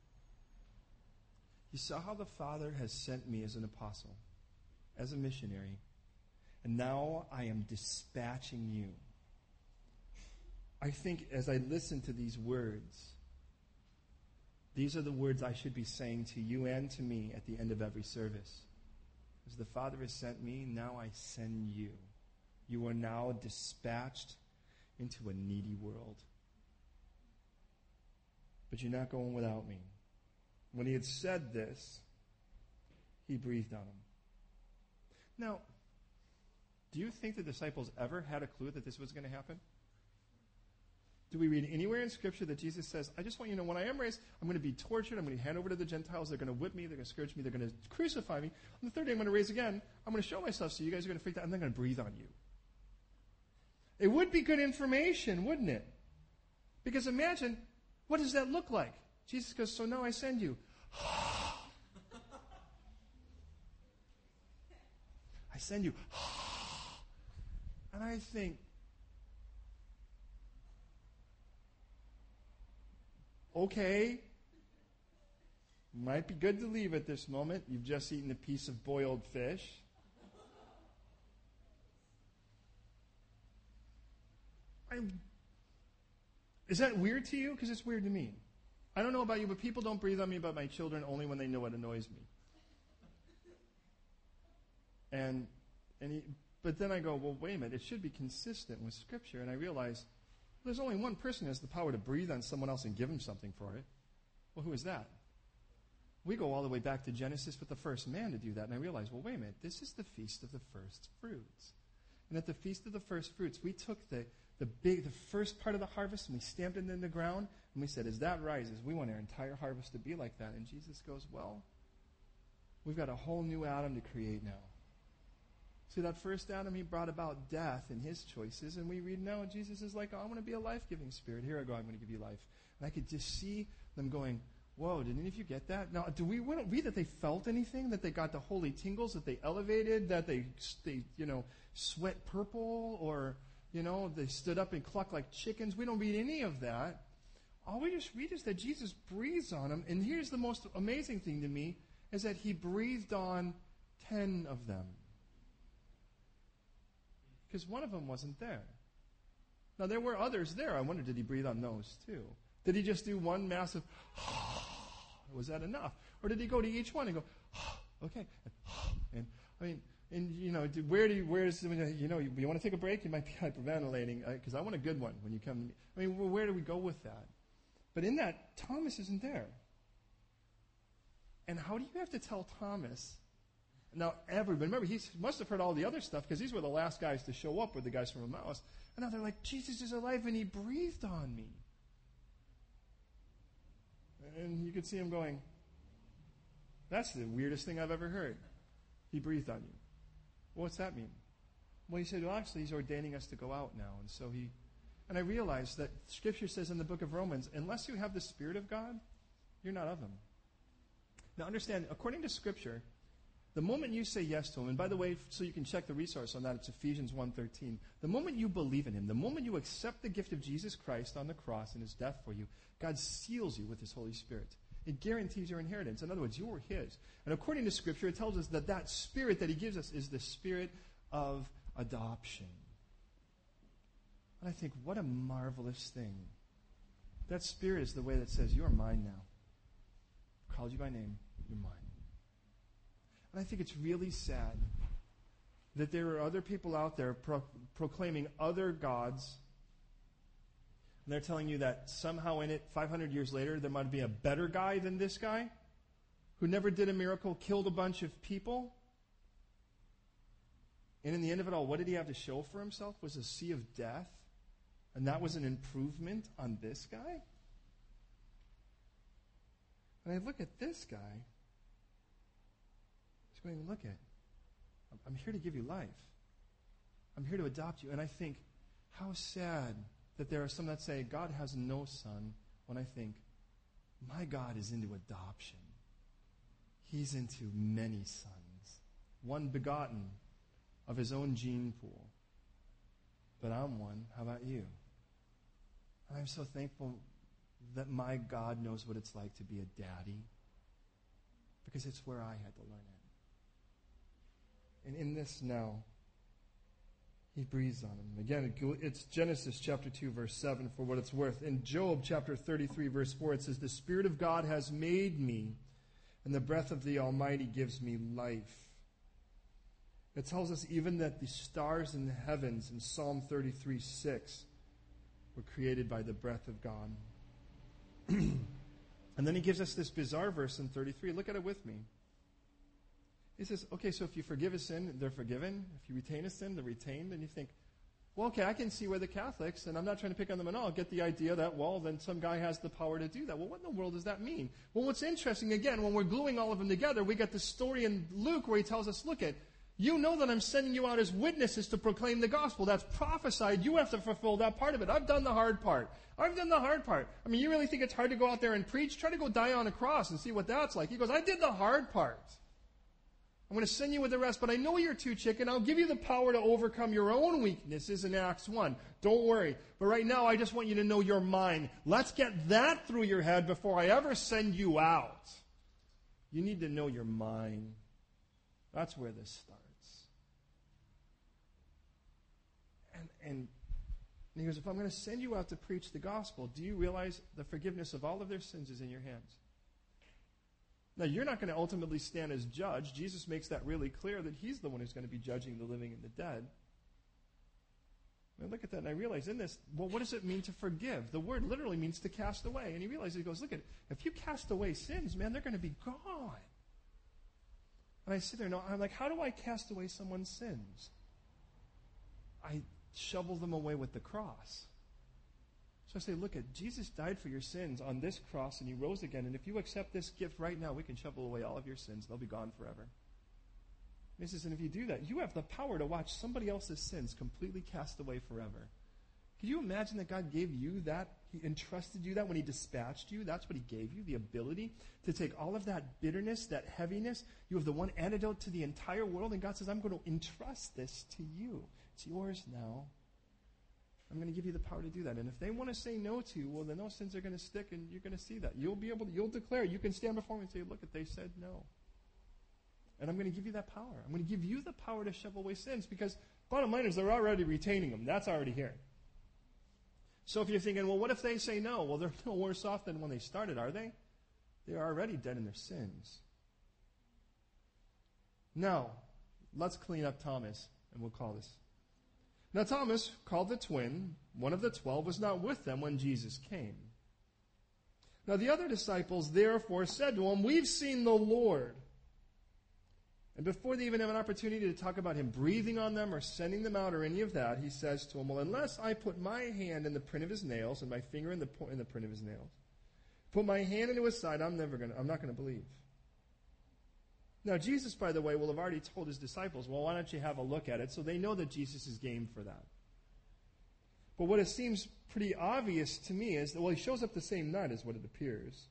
[SPEAKER 1] You saw how the Father has sent me as an apostle, as a missionary, and now I am dispatching you. I think as I listen to these words, these are the words I should be saying to you and to me at the end of every service. As the Father has sent me, now I send you. You are now dispatched into a needy world. But you're not going without me. When he had said this, he breathed on him. Now, do you think the disciples ever had a clue that this was going to happen? Do we read anywhere in Scripture that Jesus says, I just want you to know, when I am raised, I'm going to be tortured, I'm going to be handed over to the Gentiles, they're going to whip me, they're going to scourge me, they're going to crucify me. On the third day, I'm going to raise again, I'm going to show myself, so you guys are going to freak out, and I'm going to breathe on you. It would be good information, wouldn't it? Because imagine, what does that look like? Jesus goes, so now I send you. I send you. And I think, okay, might be good to leave at this moment. You've just eaten a piece of boiled fish. I'm, is that weird to you? Because it's weird to me. I don't know about you, but people don't breathe on me about my children only when they know what annoys me. And and he, but then I go, well, wait a minute, it should be consistent with Scripture. And I realize there's only one person who has the power to breathe on someone else and give him something for it. Well, who is that? We go all the way back to Genesis with the first man to do that. And I realize, well, wait a minute, this is the Feast of the First Fruits. And at the Feast of the First Fruits, we took the, the big, the first part of the harvest, and we stamped it in the ground, and we said, as that rises, we want our entire harvest to be like that. And Jesus goes, well, we've got a whole new Adam to create now. See, that first Adam, he brought about death in his choices, and we read now, Jesus is like, oh, I want to be a life-giving spirit. Here I go, I'm going to give you life. And I could just see them going, whoa, did any of you get that? Now, do we, we don't read that they felt anything, that they got the holy tingles, that they elevated, that they, they, you know, sweat purple, or, you know, they stood up and clucked like chickens. We don't read any of that. All we just read is that Jesus breathes on them, and here's the most amazing thing to me, is that he breathed on ten of them. Because one of them wasn't there. Now, there were others there. I wonder, did he breathe on those too? Did he just do one massive, was that enough? Or did he go to each one and go, okay, and I mean, and you know, where do you, where's, you know, you, you want to take a break? You might be hyperventilating, because I want a good one when you come. I mean, where do we go with that? But in that, Thomas isn't there. And how do you have to tell Thomas? Now, everybody, remember, he must have heard all the other stuff, because these were the last guys to show up, were the guys from Emmaus. And now they're like, Jesus is alive, and he breathed on me. And you could see him going, that's the weirdest thing I've ever heard. He breathed on you. Well, what's that mean? Well, he said, well, actually, he's ordaining us to go out now. And so he, and I realized that Scripture says in the book of Romans, unless you have the Spirit of God, you're not of him. Now, understand, according to Scripture, the moment you say yes to him, and by the way, so you can check the resource on that, it's Ephesians one thirteen. The moment you believe in him, the moment you accept the gift of Jesus Christ on the cross and his death for you, God seals you with his Holy Spirit. It guarantees your inheritance. In other words, you are his. And according to Scripture, it tells us that that Spirit that he gives us is the Spirit of adoption. And I think, what a marvelous thing. That Spirit is the way that says, you are mine now. I've called you by name. You're mine. And I think it's really sad that there are other people out there pro- proclaiming other gods. And they're telling you that somehow in it, five hundred years later, there might be a better guy than this guy who never did a miracle, killed a bunch of people. And in the end of it all, what did he have to show for himself? Was a sea of death. And that was an improvement on this guy? And I look at this guy. Going, look at, I'm here to give you life. I'm here to adopt you. And I think, how sad that there are some that say, God has no son, when I think, my God is into adoption. He's into many sons. One begotten of his own gene pool. But I'm one. How about you? And I'm so thankful that my God knows what it's like to be a daddy. Because it's where I had to learn it. And in this now, he breathes on him. Again, it's Genesis chapter two, verse seven, for what it's worth. In Job chapter thirty-three, verse four, it says, the Spirit of God has made me, and the breath of the Almighty gives me life. It tells us even that the stars in the heavens in Psalm thirty-three, six were created by the breath of God. And then he gives us this bizarre verse in thirty-three. Look at it with me. He says, okay, so if you forgive a sin, they're forgiven. If you retain a sin, they're retained. And you think, well, okay, I can see where the Catholics, and I'm not trying to pick on them at all, get the idea that, well, then some guy has the power to do that. Well, what in the world does that mean? Well, what's interesting, again, when we're gluing all of them together, we got this story in Luke where he tells us, look at, you know that I'm sending you out as witnesses to proclaim the gospel. That's prophesied. You have to fulfill that part of it. I've done the hard part. I've done the hard part. I mean, you really think it's hard to go out there and preach? Try to go die on a cross and see what that's like. He goes, I did the hard part. I'm going to send you with the rest, but I know you're too chicken. I'll give you the power to overcome your own weaknesses in Acts one. Don't worry. But right now, I just want you to know you're mine. Let's get that through your head before I ever send you out. You need to know you're mine. That's where this starts. And, and he goes, if I'm going to send you out to preach the gospel, do you realize the forgiveness of all of their sins is in your hands? Now, you're not going to ultimately stand as judge. Jesus makes that really clear that he's the one who's going to be judging the living and the dead. I look at that and I realize in this, well, what does it mean to forgive? The word literally means to cast away. And he realizes, he goes, look at it. If you cast away sins, man, they're going to be gone. And I sit there and I'm like, how do I cast away someone's sins? I shovel them away with the cross. So I say, look at Jesus died for your sins on this cross and he rose again. And if you accept this gift right now, we can shovel away all of your sins. They'll be gone forever. He says, and if you do that, you have the power to watch somebody else's sins completely cast away forever. Can you imagine that God gave you that? He entrusted you that when he dispatched you. That's what he gave you, the ability to take all of that bitterness, that heaviness. You have the one antidote to the entire world. And God says, I'm going to entrust this to you. It's yours now. I'm going to give you the power to do that. And if they want to say no to you, well, then those sins are going to stick and you're going to see that. You'll be able to, you'll declare. You can stand before me and say, look, if they said no. And I'm going to give you that power. I'm going to give you the power to shovel away sins because bottom line is they're already retaining them. That's already here. So if you're thinking, well, what if they say no? Well, they're no worse off than when they started, are they? They are already dead in their sins. Now, let's clean up Thomas, and we'll call this. Now Thomas, called the twin, one of the twelve, was not with them when Jesus came. Now the other disciples therefore said to him, we've seen the Lord. And before they even have an opportunity to talk about him breathing on them or sending them out or any of that, he says to them, well, unless I put my hand in the print of his nails and my finger in the po- in the print of his nails, put my hand into his side, I'm never gonna, I'm not going to believe. Now, Jesus, by the way, will have already told his disciples, well, why don't you have a look at it? So they know that Jesus is game for that. But what it seems pretty obvious to me is that, well, he shows up the same night as what it appears.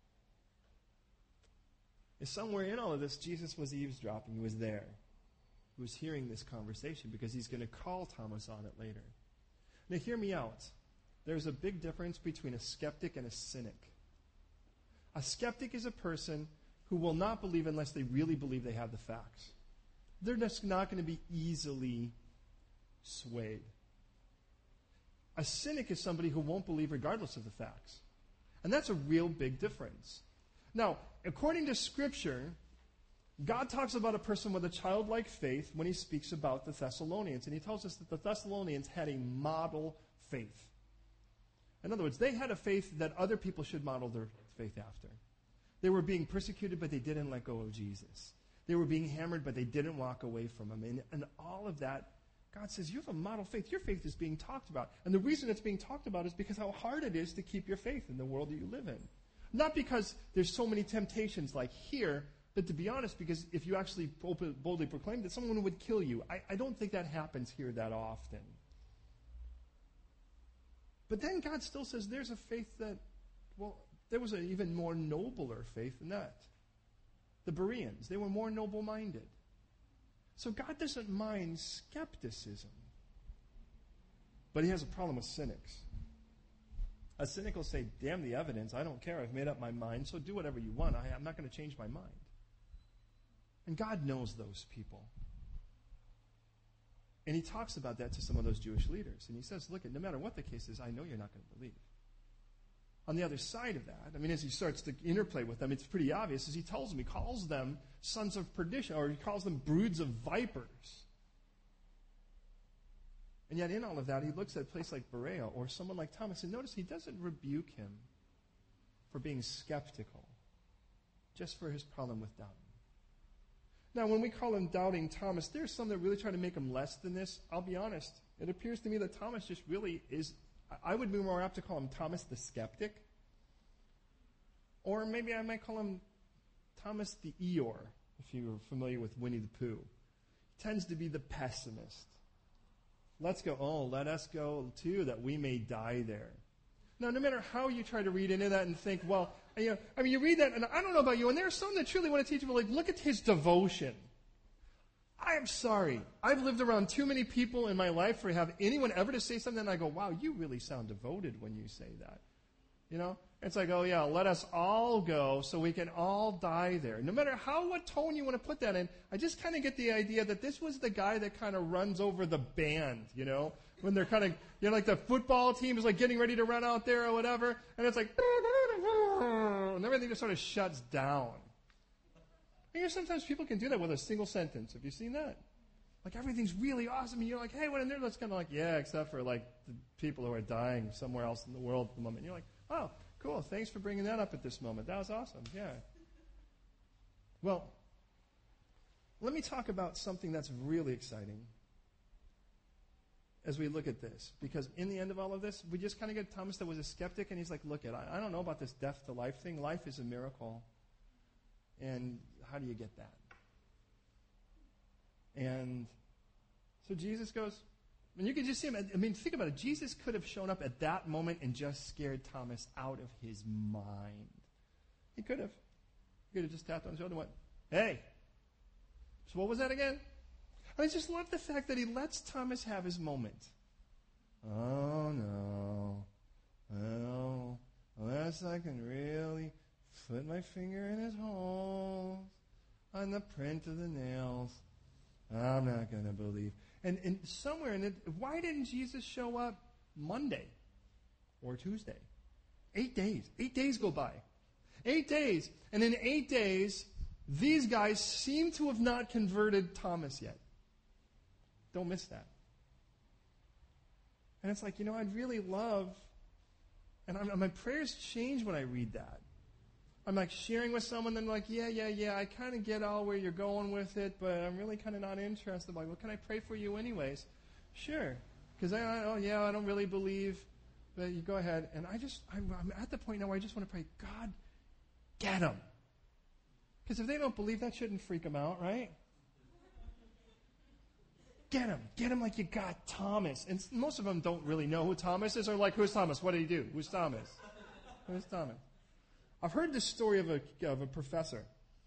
[SPEAKER 1] Is somewhere in all of this, Jesus was eavesdropping. He was there. He was hearing this conversation because he's going to call Thomas on it later. Now, hear me out. There's a big difference between a skeptic and a cynic. A skeptic is a person who will not believe unless they really believe they have the facts. They're just not going to be easily swayed. A cynic is somebody who won't believe regardless of the facts. And that's a real big difference. Now, according to Scripture, God talks about a person with a childlike faith when he speaks about the Thessalonians. And he tells us that the Thessalonians had a model faith. In other words, they had a faith that other people should model their faith after. They were being persecuted, but they didn't let go of Jesus. They were being hammered, but they didn't walk away from him. And, and all of that, God says, you have a model faith. Your faith is being talked about. And the reason it's being talked about is because how hard it is to keep your faith in the world that you live in. Not because there's so many temptations like here, but to be honest, because if you actually boldly proclaim that someone would kill you, I, I don't think that happens here that often. But then God still says there's a faith that, well, there was an even more nobler faith than that. The Bereans, they were more noble-minded. So God doesn't mind skepticism. But he has a problem with cynics. A cynic will say, damn the evidence, I don't care, I've made up my mind, so do whatever you want, I, I'm not going to change my mind. And God knows those people. And he talks about that to some of those Jewish leaders. And he says, look, no matter what the case is, I know you're not going to believe. On the other side of that, I mean, as he starts to interplay with them, it's pretty obvious. As he tells them, he calls them sons of perdition, or he calls them broods of vipers. And yet in all of that, he looks at a place like Berea or someone like Thomas, and notice he doesn't rebuke him for being skeptical, just for his problem with doubting. Now, when we call him Doubting Thomas, there's some that really try to make him less than this. I'll be honest. It appears to me that Thomas just really is, I would be more apt to call him Thomas the Skeptic. Or maybe I might call him Thomas the Eeyore, if you're familiar with Winnie the Pooh. He tends to be the pessimist. Let's go, oh, let us go too, that we may die there. Now, no matter how you try to read into that and think, well, you know, I mean, you read that, and I don't know about you, and there are some that truly want to teach people, like, look at his devotion. I am sorry. I've lived around too many people in my life for have anyone ever to say something, and I go, wow, you really sound devoted when you say that. You know? It's like, oh, yeah, let us all go so we can all die there. No matter how, what tone you want to put that in, I just kind of get the idea that this was the guy that kind of runs over the band, you know? When they're kind of, you know, like the football team is like getting ready to run out there or whatever, and it's like, and everything just sort of shuts down. And you know, sometimes people can do that with a single sentence. Have you seen that? Like everything's really awesome, and you're like, hey, what in there? That's kind of like, yeah, except for like the people who are dying somewhere else in the world at the moment. And you're like, oh, cool, thanks for bringing that up at this moment. That was awesome, yeah. Well, let me talk about something that's really exciting. as we look at this. Because in the end of all of this, we just kind of get Thomas that was a skeptic, and he's like, look, at I, I don't know about this death to life thing. Life is a miracle. And how do you get that? And so Jesus goes, and you can just see him. I mean, think about it. Jesus could have shown up at that moment and just scared Thomas out of his mind. He could have. He could have just tapped on his shoulder and went, hey. So what was that again? I just love the fact that he lets Thomas have his moment. Oh, no. Well, unless I can really put my finger in his holes on the print of the nails, I'm not going to believe. And, and somewhere in it, why didn't Jesus show up Monday or Tuesday? Eight days. Eight days go by. Eight days. And in eight days, these guys seem to have not converted Thomas yet. Don't miss that. And it's like, you know, I'd really love, and I'm, my prayers change when I read that. I'm like sharing with someone, and like, yeah, yeah, yeah, I kind of get all where you're going with it, but I'm really kind of not interested. I'm like, well, can I pray for you anyways? Sure. Because I, I, oh, yeah, I don't really believe, but you go ahead. And I just, I'm, I'm at the point now where I just want to pray, God, get them. Because if they don't believe, that shouldn't freak them out, right? Get him. Get him like you got Thomas. And most of them don't really know who Thomas is, or like, who's Thomas? What did he do? Who's Thomas? Who's Thomas? I've heard this story of a, of a professor.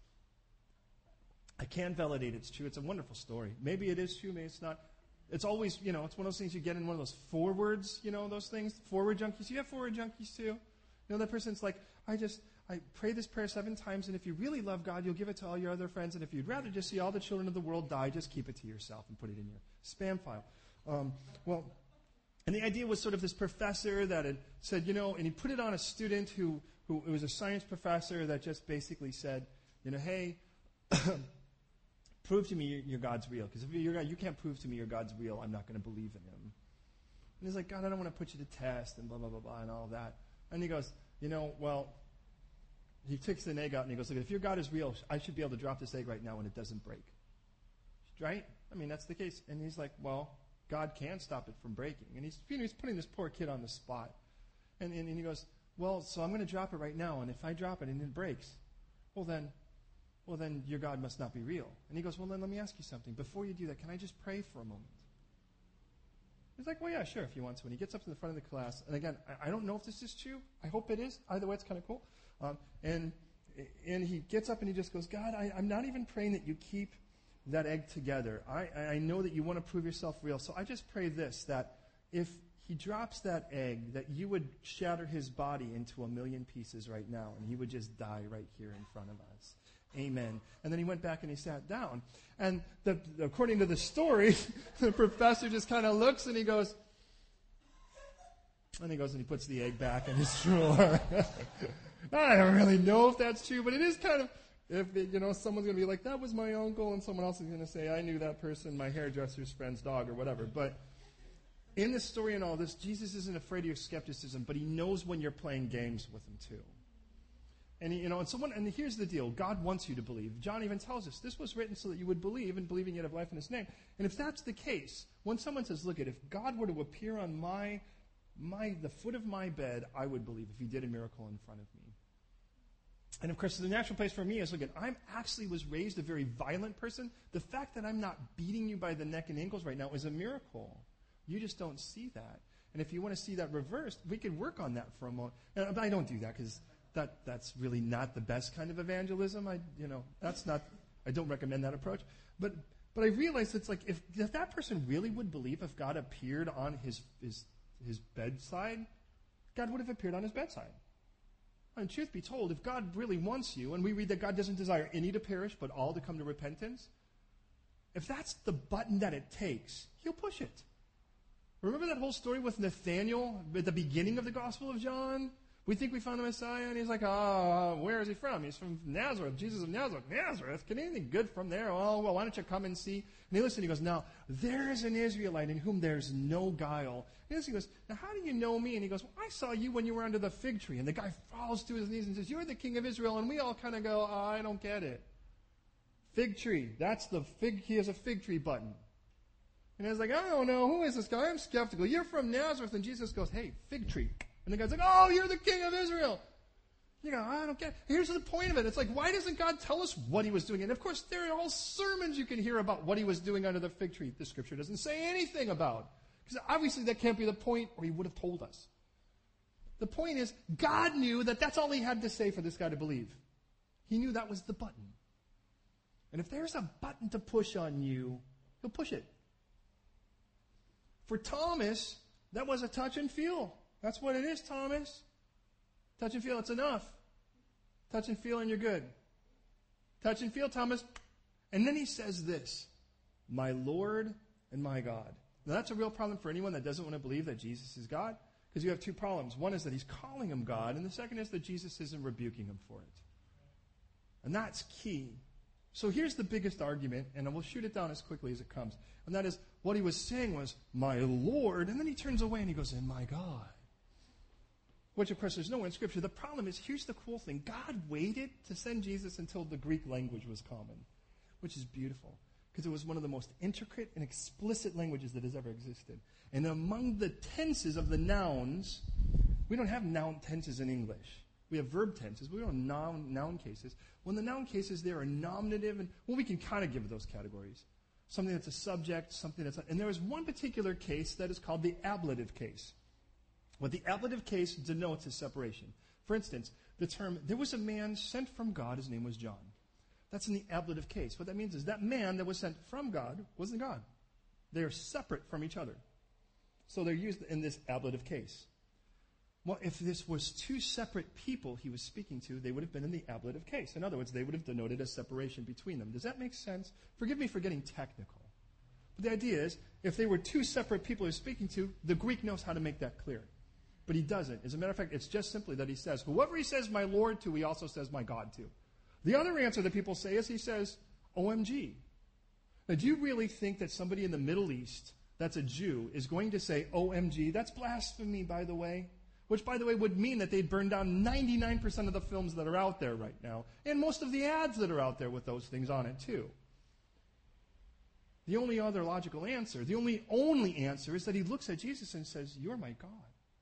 [SPEAKER 1] I can't validate it's true. It's a wonderful story. Maybe it is true, maybe it's not. It's always, you know, it's one of those things you get in one of those forwards, you know, those things. Forward junkies. You have forward junkies too. You know, that person's like, I just, I pray this prayer seven times, and if you really love God, you'll give it to all your other friends, and if you'd rather just see all the children of the world die, just keep it to yourself and put it in your spam file. Um, well, and the idea was sort of this professor that had said, you know, and he put it on a student who, who it was a science professor that just basically said, you know, hey, prove to me your God's real, because if you're God, you can't prove to me your God's real, I'm not going to believe in him. And he's like, God, I don't want to put you to test, and blah, blah, blah, blah, and all that. And he goes, you know, well, he takes an egg out and he goes, look, if your God is real, I should be able to drop this egg right now and it doesn't break. Right? I mean, that's the case. And he's like, well, God can stop it from breaking. And he's, you know, he's putting this poor kid on the spot. And, and, and he goes, well, so I'm going to drop it right now, and if I drop it and it breaks, well then, well then your God must not be real. And he goes, well then let me ask you something. Before you do that, can I just pray for a moment? He's like, well, yeah, sure, if you want to. And he gets up to the front of the class. And again, I, I don't know if this is true. I hope it is. Either way, it's kind of cool. Um, and and he gets up and he just goes, God, I, I'm not even praying that you keep that egg together. I, I know that you want to prove yourself real. So I just pray this, that if he drops that egg, that you would shatter his body into a million pieces right now, and he would just die right here in front of us. Amen. And then he went back and he sat down. And the, according to the story, the professor just kind of looks and he goes, and he goes and he puts the egg back in his drawer. I don't really know if that's true, but it is kind of, if it, you know, someone's going to be like, that was my uncle, and someone else is going to say, I knew that person, my hairdresser's friend's dog, or whatever. But in this story and all this, Jesus isn't afraid of your skepticism, but he knows when you're playing games with him too. And he, you know, and someone, and here's the deal: God wants you to believe. John even tells us this was written so that you would believe, and believing yet have life in His name. And if that's the case, when someone says, "Look, at if God were to appear on my, my, the foot of my bed, I would believe if He did a miracle in front of me." And of course, the natural place for me is, look, at I actually was raised a very violent person. The fact that I'm not beating you by the neck and ankles right now is a miracle. You just don't see that. And if you want to see that reversed, we could work on that for a moment. And I don't do that because that that's really not the best kind of evangelism. I you know that's not. I don't recommend that approach. But but I realize it's like if, if that person really would believe if God appeared on his his his bedside, God would have appeared on his bedside. And truth be told, if God really wants you, and we read that God doesn't desire any to perish, but all to come to repentance, if that's the button that it takes, He'll push it. Remember that whole story with Nathanael at the beginning of the Gospel of John? We think we found the Messiah, and he's like, oh, where is he from? He's from Nazareth, Jesus of Nazareth. Nazareth? Can anything good from there? Oh, well, why don't you come and see? And he listens, he goes, now, there is an Israelite in whom there's no guile. And he goes, now, how do you know me? And he goes, well, I saw you when you were under the fig tree. And the guy falls to his knees and says, you're the king of Israel. And we all kind of go, oh, I don't get it. Fig tree. That's the fig. He has a fig tree button. And he's like, I don't know, who is this guy? I'm skeptical. You're from Nazareth. And Jesus goes, hey, fig tree. And the guy's like, oh, you're the king of Israel. You know, I don't get it. Here's the point of it. It's like, why doesn't God tell us what he was doing? And of course, there are all sermons you can hear about what he was doing under the fig tree. The scripture doesn't say anything about. Because obviously that can't be the point, or he would have told us. The point is, God knew that that's all he had to say for this guy to believe. He knew that was the button. And if there's a button to push on you, he'll push it. For Thomas, that was a touch and feel. That's what it is, Thomas. Touch and feel, it's enough. Touch and feel and you're good. Touch and feel, Thomas. And then he says this, my Lord and my God. Now that's a real problem for anyone that doesn't want to believe that Jesus is God. Because you have two problems. One is that he's calling him God, and the second is that Jesus isn't rebuking him for it. And that's key. So here's the biggest argument, and we'll shoot it down as quickly as it comes. And that is, what he was saying was, my Lord, and then he turns away and he goes, and my God. Which, of course, there's nowhere in Scripture. The problem is, here's the cool thing. God waited to send Jesus until the Greek language was common, which is beautiful, because it was one of the most intricate and explicit languages that has ever existed. And among the tenses of the nouns, we don't have noun tenses in English. We have verb tenses, but we don't have noun, noun cases. When the noun cases, there are nominative, and well, we can kind of give those categories. Something that's a subject, something that's... And there is one particular case that is called the ablative case. What the ablative case denotes is separation. For instance, the term, there was a man sent from God, his name was John. That's in the ablative case. What that means is that man that was sent from God wasn't God. They are separate from each other. So they're used in this ablative case. Well, if this was two separate people he was speaking to, they would have been in the ablative case. In other words, they would have denoted a separation between them. Does that make sense? Forgive me for getting technical. But the idea is, if they were two separate people he was speaking to, the Greek knows how to make that clear. But he doesn't. As a matter of fact, it's just simply that he says, whoever he says my Lord to, he also says my God to. The other answer that people say is he says, O M G. Now, do you really think that somebody in the Middle East that's a Jew is going to say O M G? That's blasphemy, by the way. Which, by the way, would mean that they'd burn down ninety-nine percent of the films that are out there right now, and most of the ads that are out there with those things on it, too. The only other logical answer, the only only answer is that he looks at Jesus and says, you're my God.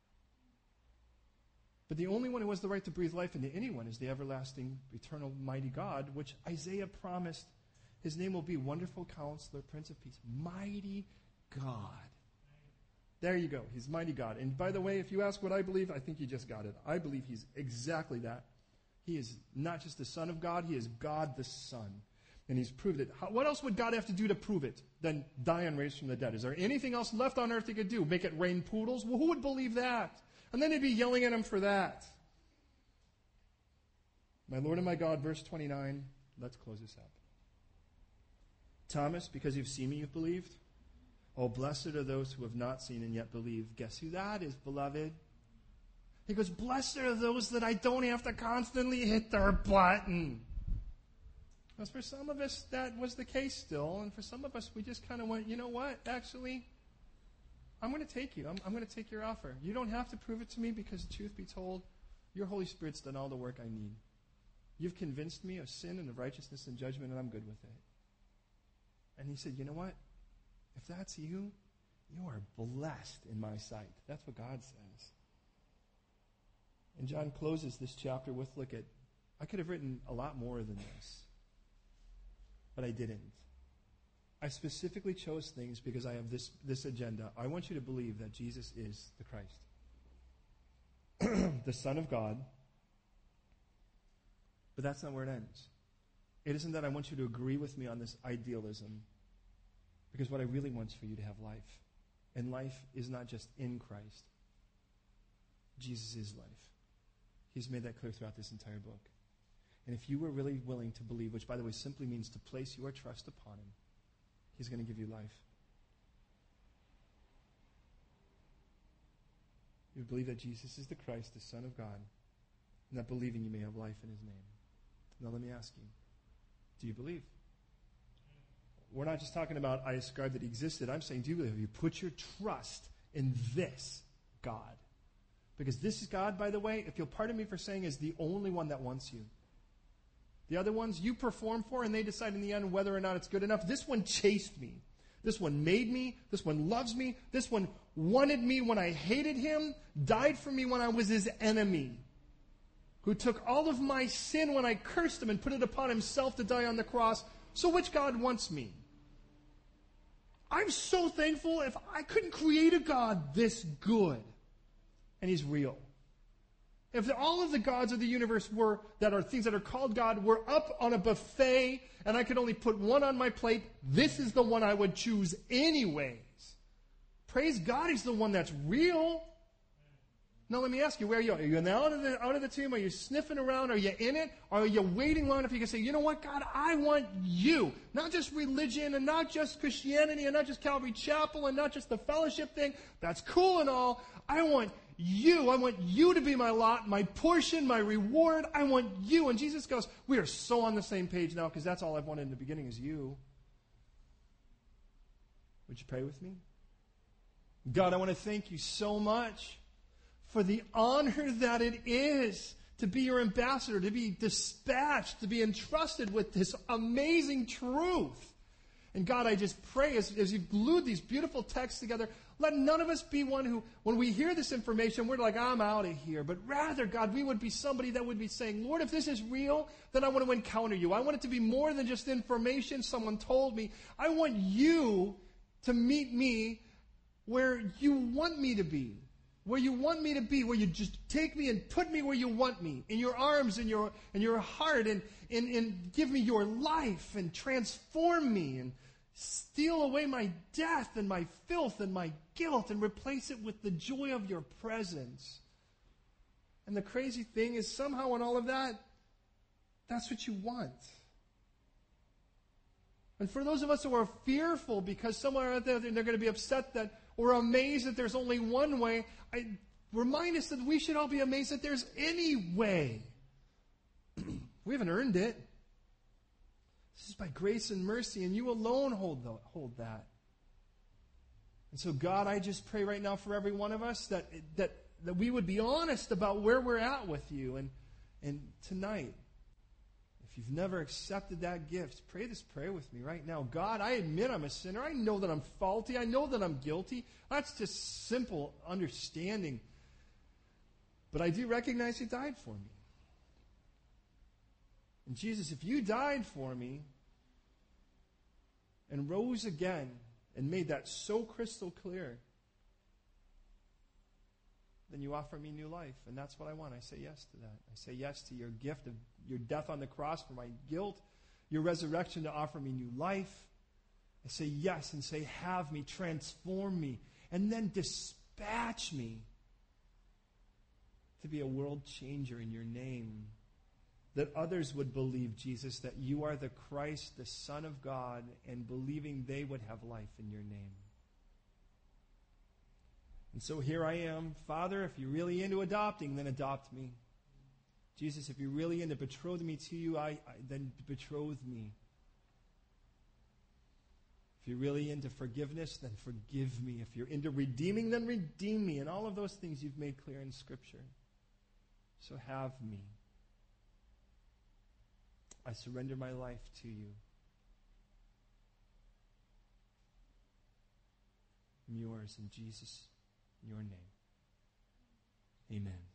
[SPEAKER 1] But the only one who has the right to breathe life into anyone is the everlasting, eternal, mighty God, which Isaiah promised his name will be Wonderful Counselor, Prince of Peace, Mighty God. There you go. He's mighty God. And by the way, if you ask what I believe, I think you just got it. I believe he's exactly that. He is not just the Son of God, he is God the Son. And he's proved it. How, what else would God have to do to prove it than die and raise from the dead? Is there anything else left on earth he could do? Make it rain poodles? Well, who would believe that? And then they'd be yelling at him for that. My Lord and my God, verse twenty-nine. Let's close this up. Thomas, because you've seen me, you've believed. Oh, blessed are those who have not seen and yet believe. Guess who that is, beloved? He goes, blessed are those that I don't have to constantly hit their button. Because for some of us, that was the case still. And for some of us, we just kind of went, you know what? Actually, I'm going to take you. I'm, I'm going to take your offer. You don't have to prove it to me because, truth be told, your Holy Spirit's done all the work I need. You've convinced me of sin and of righteousness and judgment, and I'm good with it. And he said, you know what? If that's you, you are blessed in my sight. That's what God says. And John closes this chapter with, look at, I could have written a lot more than this, but I didn't. I specifically chose things because I have this, this agenda. I want you to believe that Jesus is the Christ, the Son of God. But that's not where it ends. It isn't that I want you to agree with me on this idealism, because what I really want is for you to have life. And life is not just in Christ. Jesus is life. He's made that clear throughout this entire book. And if you were really willing to believe, which by the way simply means to place your trust upon him, he's going to give you life. You believe that Jesus is the Christ, the Son of God, and that believing you may have life in his name. Now let me ask you, do you believe? We're not just talking about I ascribe that he existed. I'm saying, do you believe? You put your trust in this God. Because this God, by the way, if you'll pardon me for saying, is the only one that wants you. The other ones you perform for and they decide in the end whether or not it's good enough. This one chased me. This one made me. This one loves me. This one wanted me when I hated him, died for me when I was his enemy, who took all of my sin when I cursed him and put it upon himself to die on the cross. So which God wants me? I'm so thankful if I couldn't create a God this good. And he's real. If all of the gods of the universe were, that are things that are called God, were up on a buffet and I could only put one on my plate, this is the one I would choose anyways. Praise God, he's the one that's real. Now let me ask you, where are you? Are you out of the, out of the tomb? Are you sniffing around? Are you in it? Or are you waiting long enough you can say, you know what, God, I want you. Not just religion and not just Christianity and not just Calvary Chapel and not just the fellowship thing. That's cool and all. I want you. I want you to be my lot, my portion, my reward. I want you. And Jesus goes, we are so on the same page now because that's all I've wanted in the beginning is you. Would you pray with me? God, I want to thank you so much for the honor that it is to be your ambassador, to be dispatched, to be entrusted with this amazing truth. And God, I just pray as, as you've glued these beautiful texts together, let none of us be one who, when we hear this information, we're like, I'm out of here. But rather, God, we would be somebody that would be saying, Lord, if this is real, then I want to encounter you. I want it to be more than just information someone told me. I want you to meet me where you want me to be. Where you want me to be, where you just take me and put me where you want me, in your arms, in your in your heart, and, and, and give me your life, and transform me, and steal away my death, and my filth, and my guilt, and replace it with the joy of your presence. And the crazy thing is, somehow in all of that, that's what you want. And for those of us who are fearful because somewhere out there they're going to be upset that we're amazed that there's only one way, I remind us that we should all be amazed that there's any way. We haven't earned it. This is by grace and mercy, and you alone hold, the, hold that. And so, God, I just pray right now for every one of us that that, that we would be honest about where we're at with you. And, and tonight, if you've never accepted that gift, pray this prayer with me right now. God, I admit I'm a sinner. I know that I'm faulty. I know that I'm guilty. That's just simple understanding. But I do recognize you died for me. And Jesus, if you died for me and rose again and made that so crystal clear, then you offer me new life. And that's what I want. I say yes to that. I say yes to your gift of your death on the cross for my guilt, your resurrection to offer me new life. I say yes and say, have me, transform me, and then dispatch me to be a world changer in your name. That others would believe, Jesus, that you are the Christ, the Son of God, and believing they would have life in your name. And so here I am. Father, if you're really into adopting, then adopt me. Jesus, if you're really into betrothing me to you, I, I then betroth me. If you're really into forgiveness, then forgive me. If you're into redeeming, then redeem me. And all of those things you've made clear in Scripture. So have me. I surrender my life to you. I'm yours in Jesus, in your name. Amen.